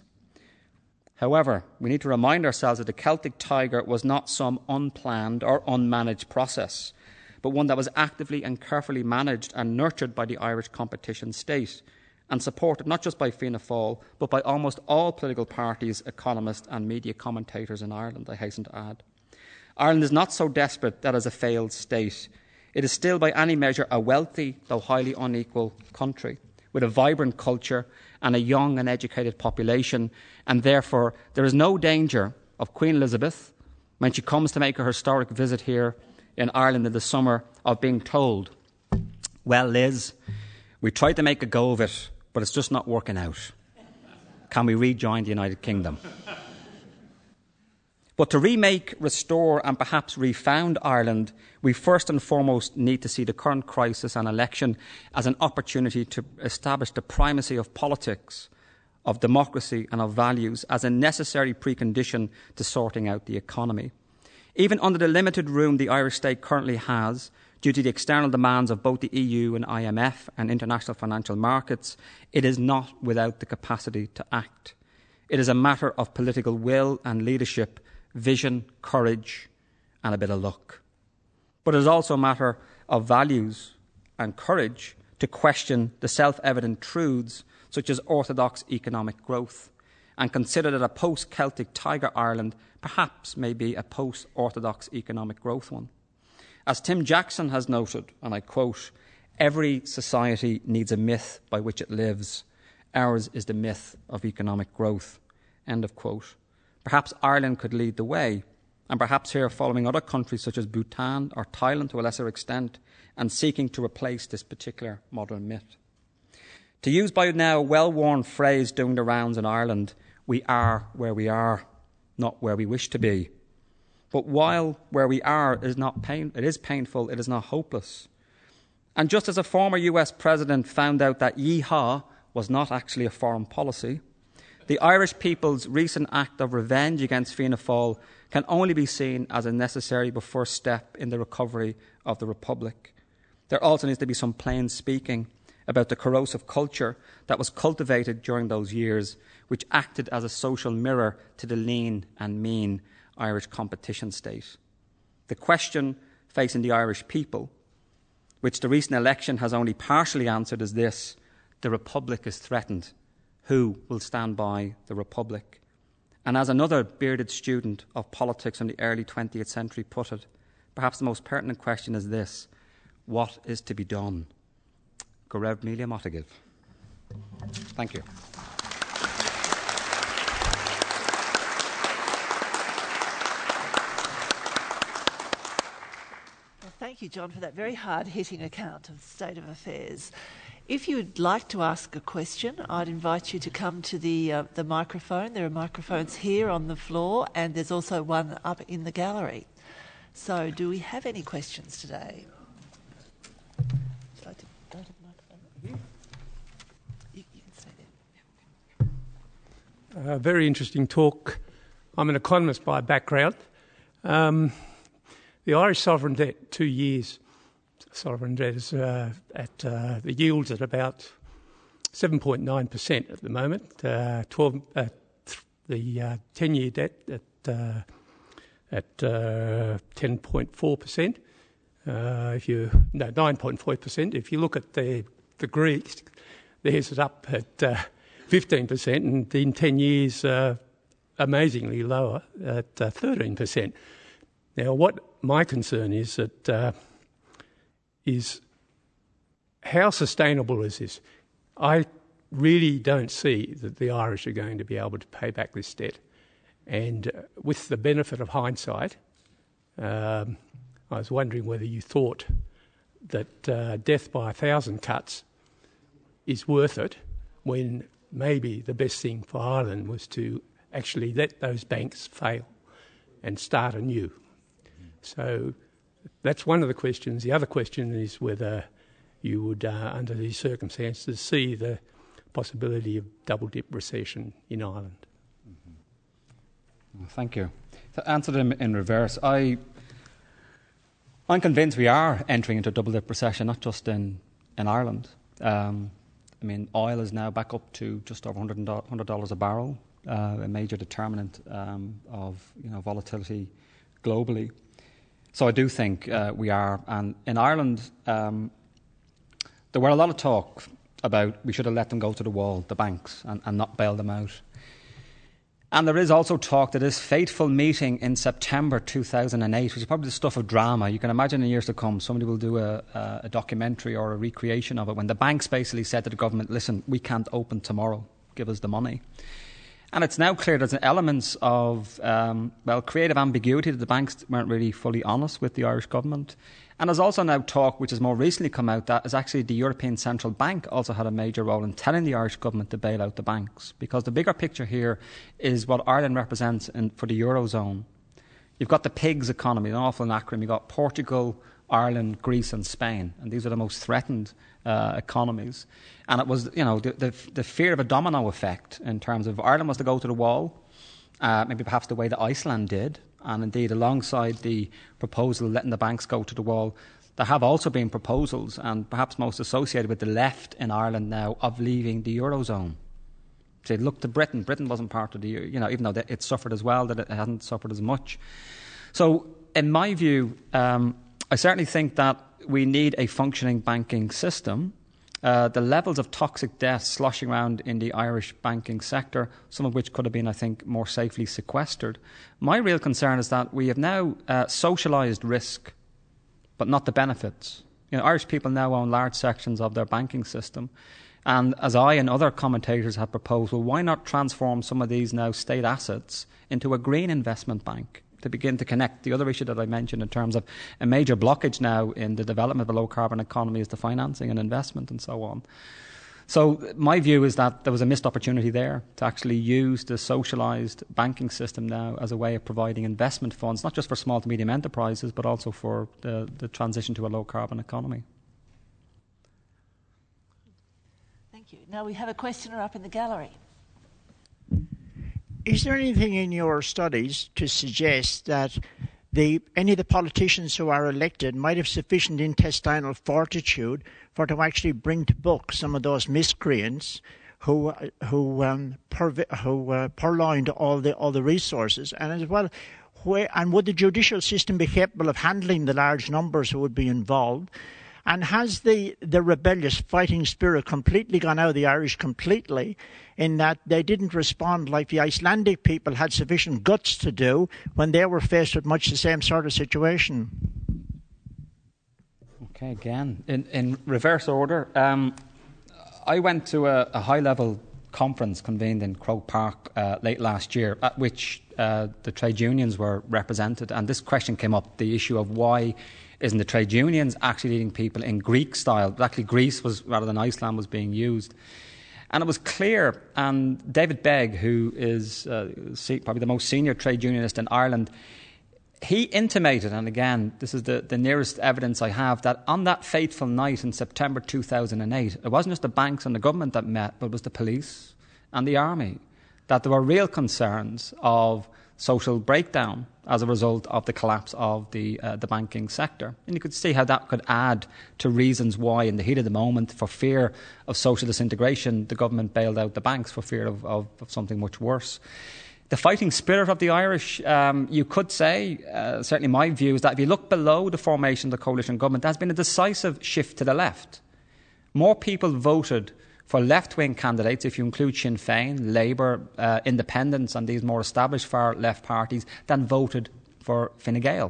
Speaker 2: However, we need to remind ourselves that the Celtic Tiger was not some unplanned or unmanaged process, but one that was actively and carefully managed and nurtured by the Irish competition state, and supported not just by Fianna Fáil, but by almost all political parties, economists and media commentators in Ireland, I hasten to add. Ireland is not so desperate that as a failed state. It is still by any measure a wealthy, though highly unequal country, with a vibrant culture and a young and educated population, and therefore there is no danger of Queen Elizabeth, when she comes to make her historic visit here in Ireland in the summer, of being told, well, Liz, we tried to make a go of it, but it's just not working out. Can we rejoin the United Kingdom? But to remake, restore and perhaps refound Ireland, we first and foremost need to see the current crisis and election as an opportunity to establish the primacy of politics, of democracy and of values as a necessary precondition to sorting out the economy. Even under the limited room the Irish state currently has, due to the external demands of both the E U and I M F and international financial markets, it is not without the capacity to act. It is a matter of political will and leadership, vision, courage, and a bit of luck. But it is also a matter of values and courage to question the self-evident truths such as orthodox economic growth, and consider that a post-Celtic Tiger Ireland perhaps may be a post-orthodox economic growth one. As Tim Jackson has noted, and I quote, "Every society needs a myth by which it lives. Ours is the myth of economic growth." End of quote. Perhaps Ireland could lead the way, and perhaps here following other countries such as Bhutan or Thailand to a lesser extent, and seeking to replace this particular modern myth. To use by now a well-worn phrase doing the rounds in Ireland, we are where we are, not where we wish to be. But while where we are is not pain, it is painful, it is not hopeless. And just as a former U S president found out that yeehaw was not actually a foreign policy, the Irish people's recent act of revenge against Fianna Fáil can only be seen as a necessary but first step in the recovery of the Republic. There also needs to be some plain speaking about the corrosive culture that was cultivated during those years, which acted as a social mirror to the lean and mean Irish competition state. The question facing the Irish people, which the recent election has only partially answered, is this: the Republic is threatened. Who will stand by the Republic? And as another bearded student of politics in the early twentieth century put it, perhaps the most pertinent question is this: what is to be done? Go raibh míle maith agaibh. Thank you.
Speaker 1: Well, thank you, John, for that very hard-hitting account of the state of affairs. If you would like to ask a question, I'd invite you to come to the uh, the microphone. There are microphones here on the floor, and there's also one up in the gallery. So, do we have any questions today? Would you like to go to the microphone? You, you can stay there.
Speaker 3: A very interesting talk I'm an economist by background. Um, the Irish sovereign debt, two years sovereign debt, is uh, at uh, the yields at about seven point nine percent at the moment. Uh, twelve, uh, th- the uh, ten-year debt at uh, at uh, ten point four percent. Uh, if you no nine point four percent. If you look at the the Greece, theirs is up at uh, fifteen percent, and in ten years, uh, amazingly lower at uh, thirteen percent. Now, what my concern is that uh, is how sustainable is this? I really don't see that the Irish are going to be able to pay back this debt. And uh, with the benefit of hindsight, um, I was wondering whether you thought that uh, death by a thousand cuts is worth it, when maybe the best thing for Ireland was to actually let those banks fail and start anew. So that's one of the questions. The other question is whether you would, uh, under these circumstances, see the possibility of double-dip recession in Ireland.
Speaker 2: Mm-hmm. Well, thank you. To answer them in reverse, I, I'm convinced we are entering into a double-dip recession, not just in, in Ireland. Um, I mean, oil is now back up to just over one hundred dollars a barrel, uh, a major determinant um, of you know volatility globally. So I do think uh, we are. And in Ireland, um, there were a lot of talk about we should have let them go to the wall, the banks, and, and not bail them out. And there is also talk that this fateful meeting in September two thousand eight, which is probably the stuff of drama. You can imagine in years to come, somebody will do a, a, a documentary or a recreation of it, when the banks basically said to the government, listen, we can't open tomorrow, give us the money. And it's now clear there's elements of, um, well, creative ambiguity that the banks weren't really fully honest with the Irish government. And there's also now talk, which has more recently come out, that is actually the European Central Bank also had a major role in telling the Irish government to bail out the banks. Because the bigger picture here is what Ireland represents in, for the Eurozone. You've got the PIGS economy, an awful acronym. You've got Portugal, Ireland, Greece and Spain. And these are the most threatened uh, economies. And it was, you know, the, the, the fear of a domino effect in terms of Ireland was to go to the wall, uh, maybe perhaps the way that Iceland did. And indeed, alongside the proposal letting the banks go to the wall, there have also been proposals, and perhaps most associated with the left in Ireland now, of leaving the Eurozone. They looked to Britain. Britain wasn't part of the, you know, even though it suffered as well, that it hadn't suffered as much. So, in my view, um, I certainly think that we need a functioning banking system. Uh, the levels of toxic debt sloshing around in the Irish banking sector, some of which could have been, I think, more safely sequestered. My real concern is that we have now uh, socialised risk, but not the benefits. You know, Irish people now own large sections of their banking system. And as I and other commentators have proposed, well, why not transform some of these now state assets into a green investment bank, to begin to connect the other issue that I mentioned in terms of a major blockage now in the development of a low-carbon economy is the financing and investment and so on. So my view is that there was a missed opportunity there to actually use the socialised banking system now as a way of providing investment funds, not just for small to medium enterprises, but also for the, the transition to a low-carbon economy.
Speaker 1: Thank you. Now we have a questioner up in the gallery.
Speaker 4: Is there anything in your studies to suggest that the, any of the politicians who are elected might have sufficient intestinal fortitude for to actually bring to book some of those miscreants who who um, perv- who uh, purloined all the all the resources, and as well, where and would the judicial system be capable of handling the large numbers who would be involved? And has the, the rebellious fighting spirit completely gone out of the Irish completely, in that they didn't respond like the Icelandic people had sufficient guts to do when they were faced with much the same sort of situation?
Speaker 2: Okay, again, in, in reverse order, um, I went to a, a high-level conference convened in Croke Park uh, late last year, at which uh, the trade unions were represented, and this question came up, the issue of why isn't the trade unions actually leading people in Greek style? Actually, Greece was, rather than Iceland, was being used. And it was clear, and David Begg, who is uh, probably the most senior trade unionist in Ireland, he intimated, and again, this is the, the nearest evidence I have, that on that fateful night in September two thousand eight, it wasn't just the banks and the government that met, but it was the police and the army, that there were real concerns of social breakdown as a result of the collapse of the uh, the banking sector. And you could see how that could add to reasons why, in the heat of the moment, for fear of social disintegration, the government bailed out the banks for fear of, of, of something much worse. The fighting spirit of the Irish, um, you could say, uh, certainly my view is that if you look below the formation of the coalition government, there has been a decisive shift to the left. More people voted for left-wing candidates, if you include Sinn Féin, Labour, uh, Independents and these more established far-left parties, than voted for Fine Gael.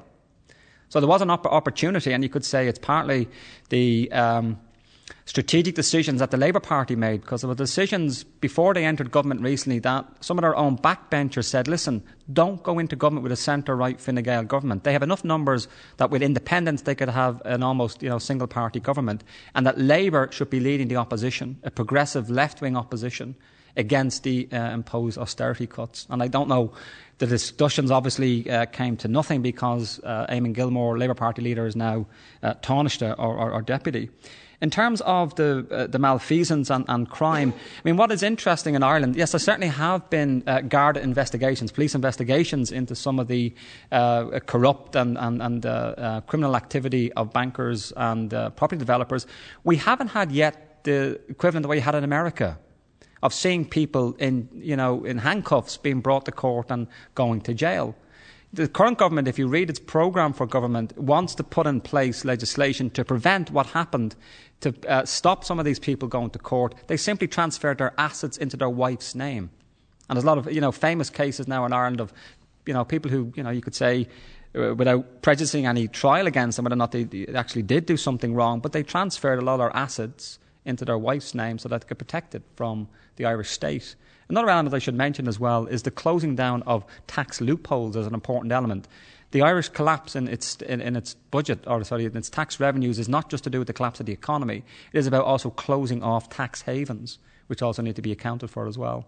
Speaker 2: So there was an opp- opportunity, and you could say it's partly the um, strategic decisions that the Labour Party made, because there were decisions before they entered government recently that some of their own backbenchers said, listen, don't go into government with a centre-right Fine Gael government. They have enough numbers that with independence they could have an almost you know, single-party government, and that Labour should be leading the opposition, a progressive left-wing opposition, against the uh, imposed austerity cuts. And I don't know, the discussions obviously uh, came to nothing because uh, Eamon Gilmore, Labour Party leader, is now uh, Taoiseach or, or, or deputy. In terms of the uh, the malfeasance and, and crime, I mean, what is interesting in Ireland, yes, there certainly have been uh, Garda investigations, police investigations into some of the uh, corrupt and, and, and uh, uh, criminal activity of bankers and uh, property developers. We haven't had yet the equivalent of what you had in America, of seeing people in, you know, in handcuffs being brought to court and going to jail. The current government, if you read its programme for government, wants to put in place legislation to prevent what happened, to uh, stop some of these people going to court. They simply transferred their assets into their wife's name. And there's a lot of, you know, famous cases now in Ireland of, you know, people who, you know, you could say, uh, without prejudicing any trial against them, whether or not they, they actually did do something wrong, but they transferred a lot of their assets into their wife's name so that they could protect it from the Irish state. Another element I should mention as well is the closing down of tax loopholes as an important element. The Irish collapse in its in, in its budget, or sorry, in its tax revenues, is not just to do with the collapse of the economy. It is about also closing off tax havens, which also need to be accounted for as well.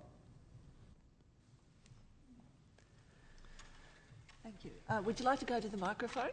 Speaker 1: Thank you. Uh, would you like to go to the microphone?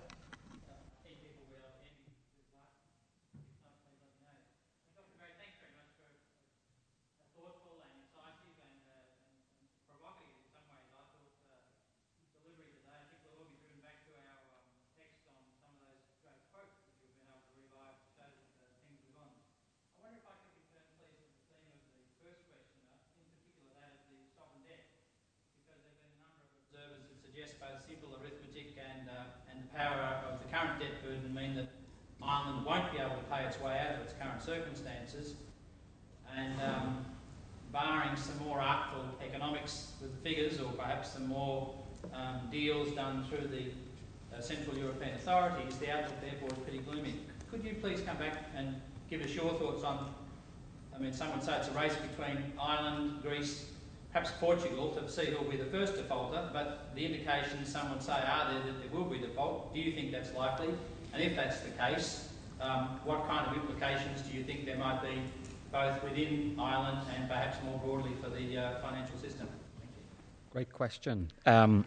Speaker 5: Both simple arithmetic and, uh, and the power of the current debt burden mean that Ireland won't be able to pay its way out of its current circumstances, and um, barring some more artful economics with the figures, or perhaps some more um, deals done through the uh, Central European authorities, the outlook therefore is pretty gloomy. Could you please come back and give us your thoughts on, I mean, some would say it's a race between Ireland, Greece, perhaps Portugal, to see who will be the first defaulter, but the indications some would say are there that there will be default. Do you think that's likely? And if that's the case, um, what kind of implications do you think there might be both within Ireland and perhaps more broadly for the uh, financial system? Thank you.
Speaker 2: Great question. Um,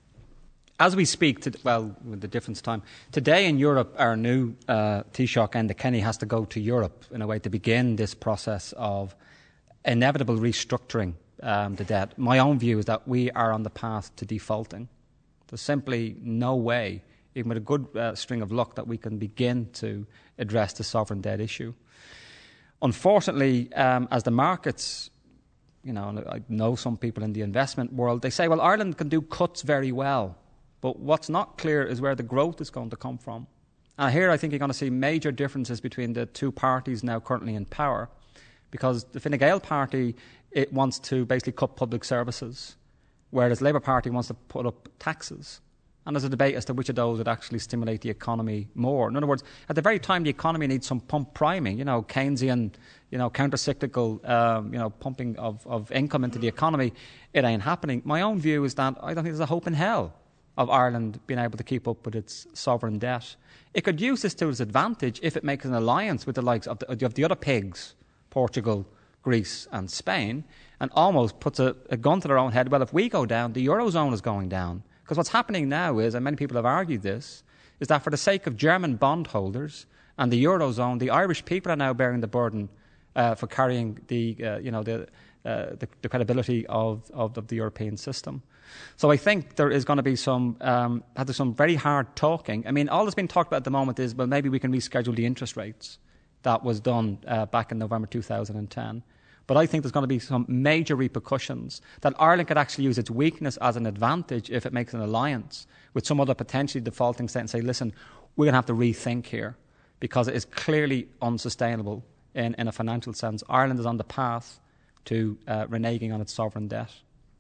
Speaker 2: as we speak, to, well, with the difference time, today in Europe, our new uh, Taoiseach, Enda Kenny, has to go to Europe in a way to begin this process of inevitable restructuring Um, the debt. My own view is that we are on the path to defaulting. There's simply no way, even with a good uh, string of luck, that we can begin to address the sovereign debt issue. Unfortunately, um, as the markets, you know, and I know some people in the investment world, they say, well, Ireland can do cuts very well, but what's not clear is where the growth is going to come from. And here I think you're going to see major differences between the two parties now currently in power, because the Fine Gael party, it wants to basically cut public services, whereas the Labour Party wants to put up taxes. And there's a debate as to which of those would actually stimulate the economy more. In other words, at the very time the economy needs some pump priming, you know, Keynesian, you know, counter-cyclical, um, you know, pumping of, of income into the economy, it ain't happening. My own view is that I don't think there's a hope in hell of Ireland being able to keep up with its sovereign debt. It could use this to its advantage if it makes an alliance with the likes of the, of the other pigs, Portugal, Greece and Spain, and almost puts a, a gun to their own head. Well, if we go down, the Eurozone is going down. Because what's happening now is, and many people have argued this, is that for the sake of German bondholders and the Eurozone, the Irish people are now bearing the burden uh, for carrying the, uh, you know, the, uh, the, the credibility of, of, of the European system. So I think there is going to be some, um, there's some very hard talking. I mean, all that's been talked about at the moment is, well, maybe we can reschedule the interest rates. That was done uh, back in November two thousand ten. But I think there's going to be some major repercussions that Ireland could actually use its weakness as an advantage if it makes an alliance with some other potentially defaulting state and say, listen, we're going to have to rethink here because it is clearly unsustainable in, in a financial sense. Ireland is on the path to uh, reneging on its sovereign debt.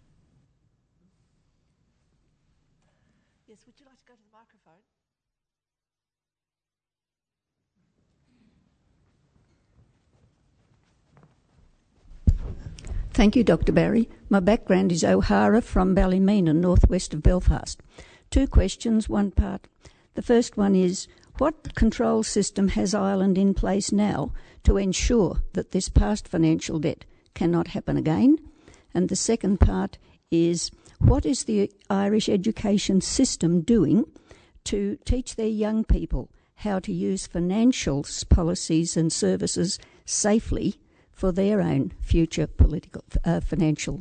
Speaker 1: Yes, would you like to go to the microphone?
Speaker 6: Thank you, Doctor Barry. My background is O'Hara from Ballymena, northwest of Belfast. Two questions, one part. The first one is, what control system has Ireland in place now to ensure that this past financial debt cannot happen again? And the second part is, what is the Irish education system doing to teach their young people how to use financial policies and services safely for their own future political, uh, financial?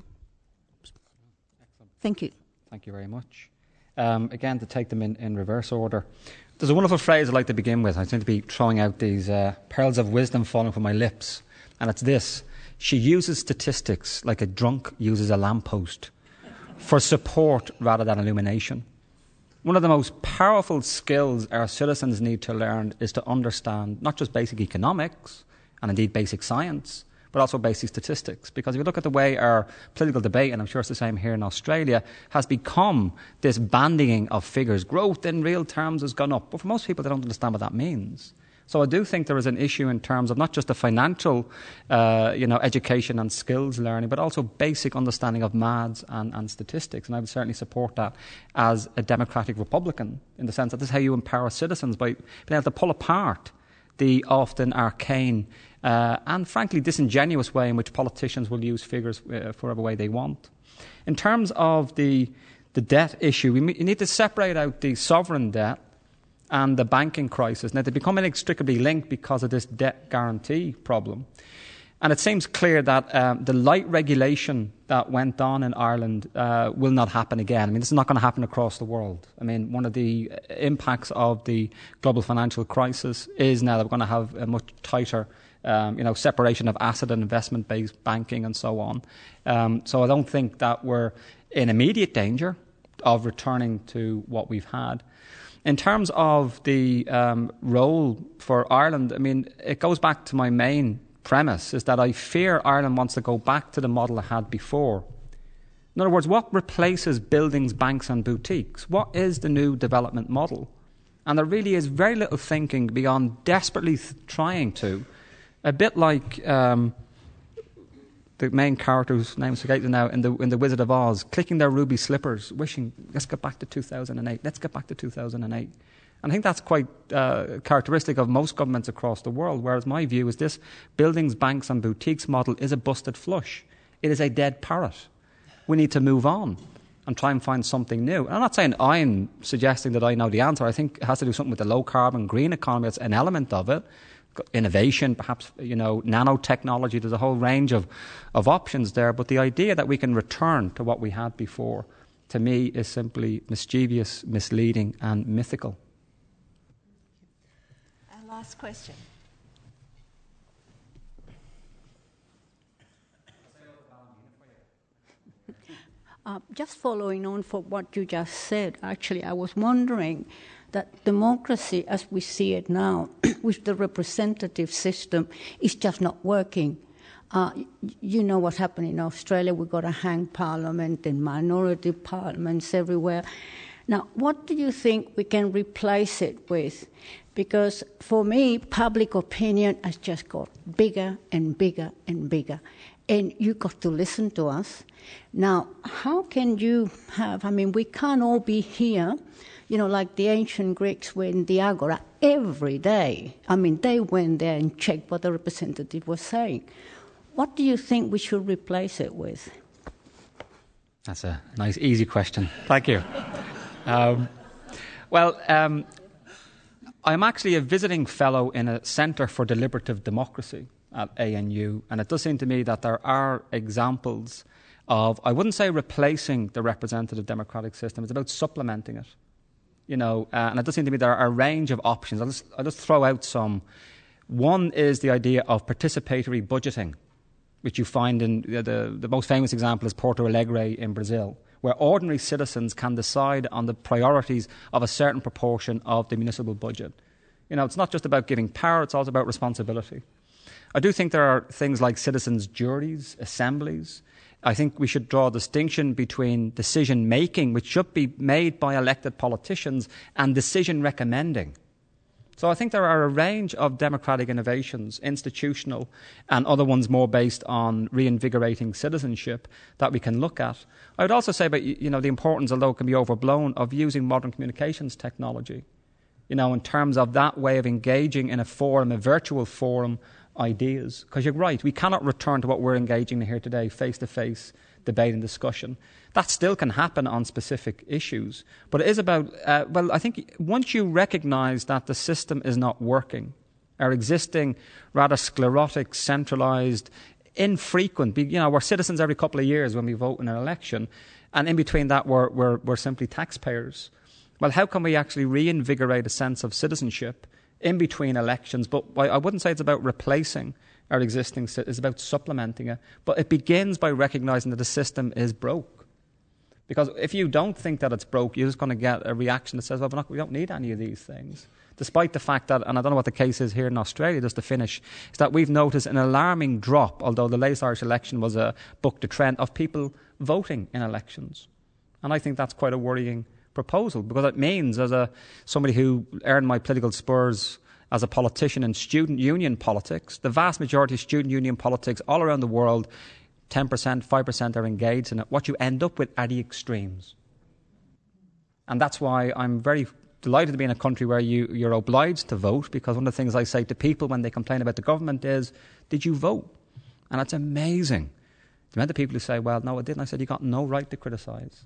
Speaker 2: Excellent.
Speaker 6: Thank you.
Speaker 2: Thank you very much. Um, again, to take them in, in reverse order. There's a wonderful phrase I'd like to begin with. I seem to be throwing out these uh, pearls of wisdom falling from my lips. And it's this. She uses statistics like a drunk uses a lamppost for support rather than illumination. One of the most powerful skills our citizens need to learn is to understand not just basic economics and indeed basic science, but also basic statistics. Because if you look at the way our political debate, and I'm sure it's the same here in Australia, has become this bandying of figures. Growth in real terms has gone up. But for most people, they don't understand what that means. So I do think there is an issue in terms of not just the financial uh, you know, education and skills learning, but also basic understanding of maths and, and statistics. And I would certainly support that as a democratic Republican, in the sense that this is how you empower citizens, by being able to pull apart the often arcane uh, and frankly disingenuous way in which politicians will use figures uh, for whatever way they want. In terms of the, the debt issue, we need to separate out the sovereign debt and the banking crisis. Now, they become inextricably linked because of this debt guarantee problem. And it seems clear that um, the light regulation that went on in Ireland uh, will not happen again. I mean, this is not going to happen across the world. I mean, one of the impacts of the global financial crisis is now that we're going to have a much tighter um, you know, separation of asset and investment-based banking and so on. Um, so I don't think that we're in immediate danger of returning to what we've had. In terms of the um, role for Ireland, I mean, it goes back to my main premise, is that I fear Ireland wants to go back to the model it had before. In other words, what replaces buildings, banks and boutiques? What is the new development model? And there really is very little thinking beyond desperately th- trying to, a bit like um, the main character whose name is forgotten now in the, in the Wizard of Oz, clicking their ruby slippers, wishing, let's get back to two thousand eight, let's get back to two thousand eight. And I think that's quite uh, characteristic of most governments across the world, whereas my view is this buildings, banks and boutiques model is a busted flush. It is a dead parrot. We need to move on and try and find something new. And I'm not saying I'm suggesting that I know the answer. I think it has to do something with the low-carbon, green economy. It's an element of it. Innovation, perhaps, you know, nanotechnology. There's a whole range of, of options there. But the idea that we can return to what we had before, to me, is simply mischievous, misleading and mythical.
Speaker 1: Last question.
Speaker 6: Uh, just following on from what you just said, actually, I was wondering that democracy, as we see it now, with the representative system, is just not working. Uh, you know what happened in Australia. We've got a hang parliament and minority parliaments everywhere. Now, what do you think we can replace it with? Because for me, public opinion has just got bigger and bigger and bigger. And you've got to listen to us. Now, how can you have, I mean, we can't all be here, you know, like the ancient Greeks were in the Agora every day. I mean, they went there and checked what the representative was saying. What do you think we should replace it with?
Speaker 2: That's a nice, easy question. Thank you. um, well, um, I'm actually a visiting fellow in a Centre for Deliberative Democracy. at A N U, and it does seem to me that there are examples of, I wouldn't say replacing the representative democratic system, it's about supplementing it. You know, uh, and it does seem to me there are a range of options. I'll just, I'll just throw out some. One is the idea of participatory budgeting, which you find in the, the, the most famous example is Porto Alegre in Brazil, where ordinary citizens can decide on the priorities of a certain proportion of the municipal budget. You know, it's not just about giving power, it's also about responsibility. I do think there are things like citizens' juries, assemblies. I think we should draw a distinction between decision-making, which should be made by elected politicians, and decision recommending. So I think there are a range of democratic innovations, institutional and other ones more based on reinvigorating citizenship, that we can look at. I would also say about, you know, the importance, although it can be overblown, of using modern communications technology, you know, in terms of that way of engaging in a forum, a virtual forum, ideas. Because you're right, we cannot return to what we're engaging in here today, face-to-face debate and discussion. That still can happen on specific issues. But it is about, uh, well, I think once you recognise that the system is not working, our existing rather sclerotic, centralised, infrequent, you know, we're citizens every couple of years when we vote in an election, and in between that we're, we're, we're simply taxpayers. Well, how can we actually reinvigorate a sense of citizenship in between elections? But I wouldn't say it's about replacing our existing, it's about supplementing it. But it begins by recognising that the system is broke. Because if you don't think that it's broke, you're just going to get a reaction that says, well, we're not, we don't need any of these things. Despite the fact that, and I don't know what the case is here in Australia, just to finish, is that we've noticed an alarming drop, although the latest Irish election was a buck to trend, of people voting in elections. And I think that's quite a worrying proposal, because it means, as a somebody who earned my political spurs as a politician in student union politics, the vast majority of student union politics all around the world, ten percent, five percent are engaged in it. What you end up with are the extremes. And that's why I'm very delighted to be in a country where you, you're obliged to vote, because one of the things I say to people when they complain about the government is, did you vote? And it's amazing. The amount of people who say, well, no, I didn't. I said, you got no right to criticise.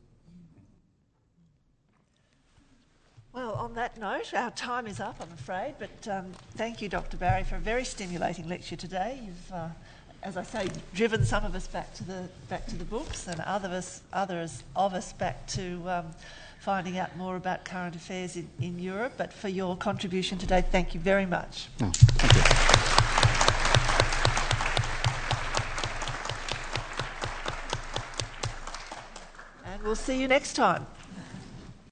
Speaker 1: Well, on that note, our time is up, I'm afraid, but um, thank you, Doctor Barry, for a very stimulating lecture today. You've, uh, as I say, driven some of us back to the back to the books, and other of us, others of us back to um, finding out more about current affairs in, in Europe. But for your contribution today, thank you very much.
Speaker 2: Oh, thank you.
Speaker 1: And we'll see you next time.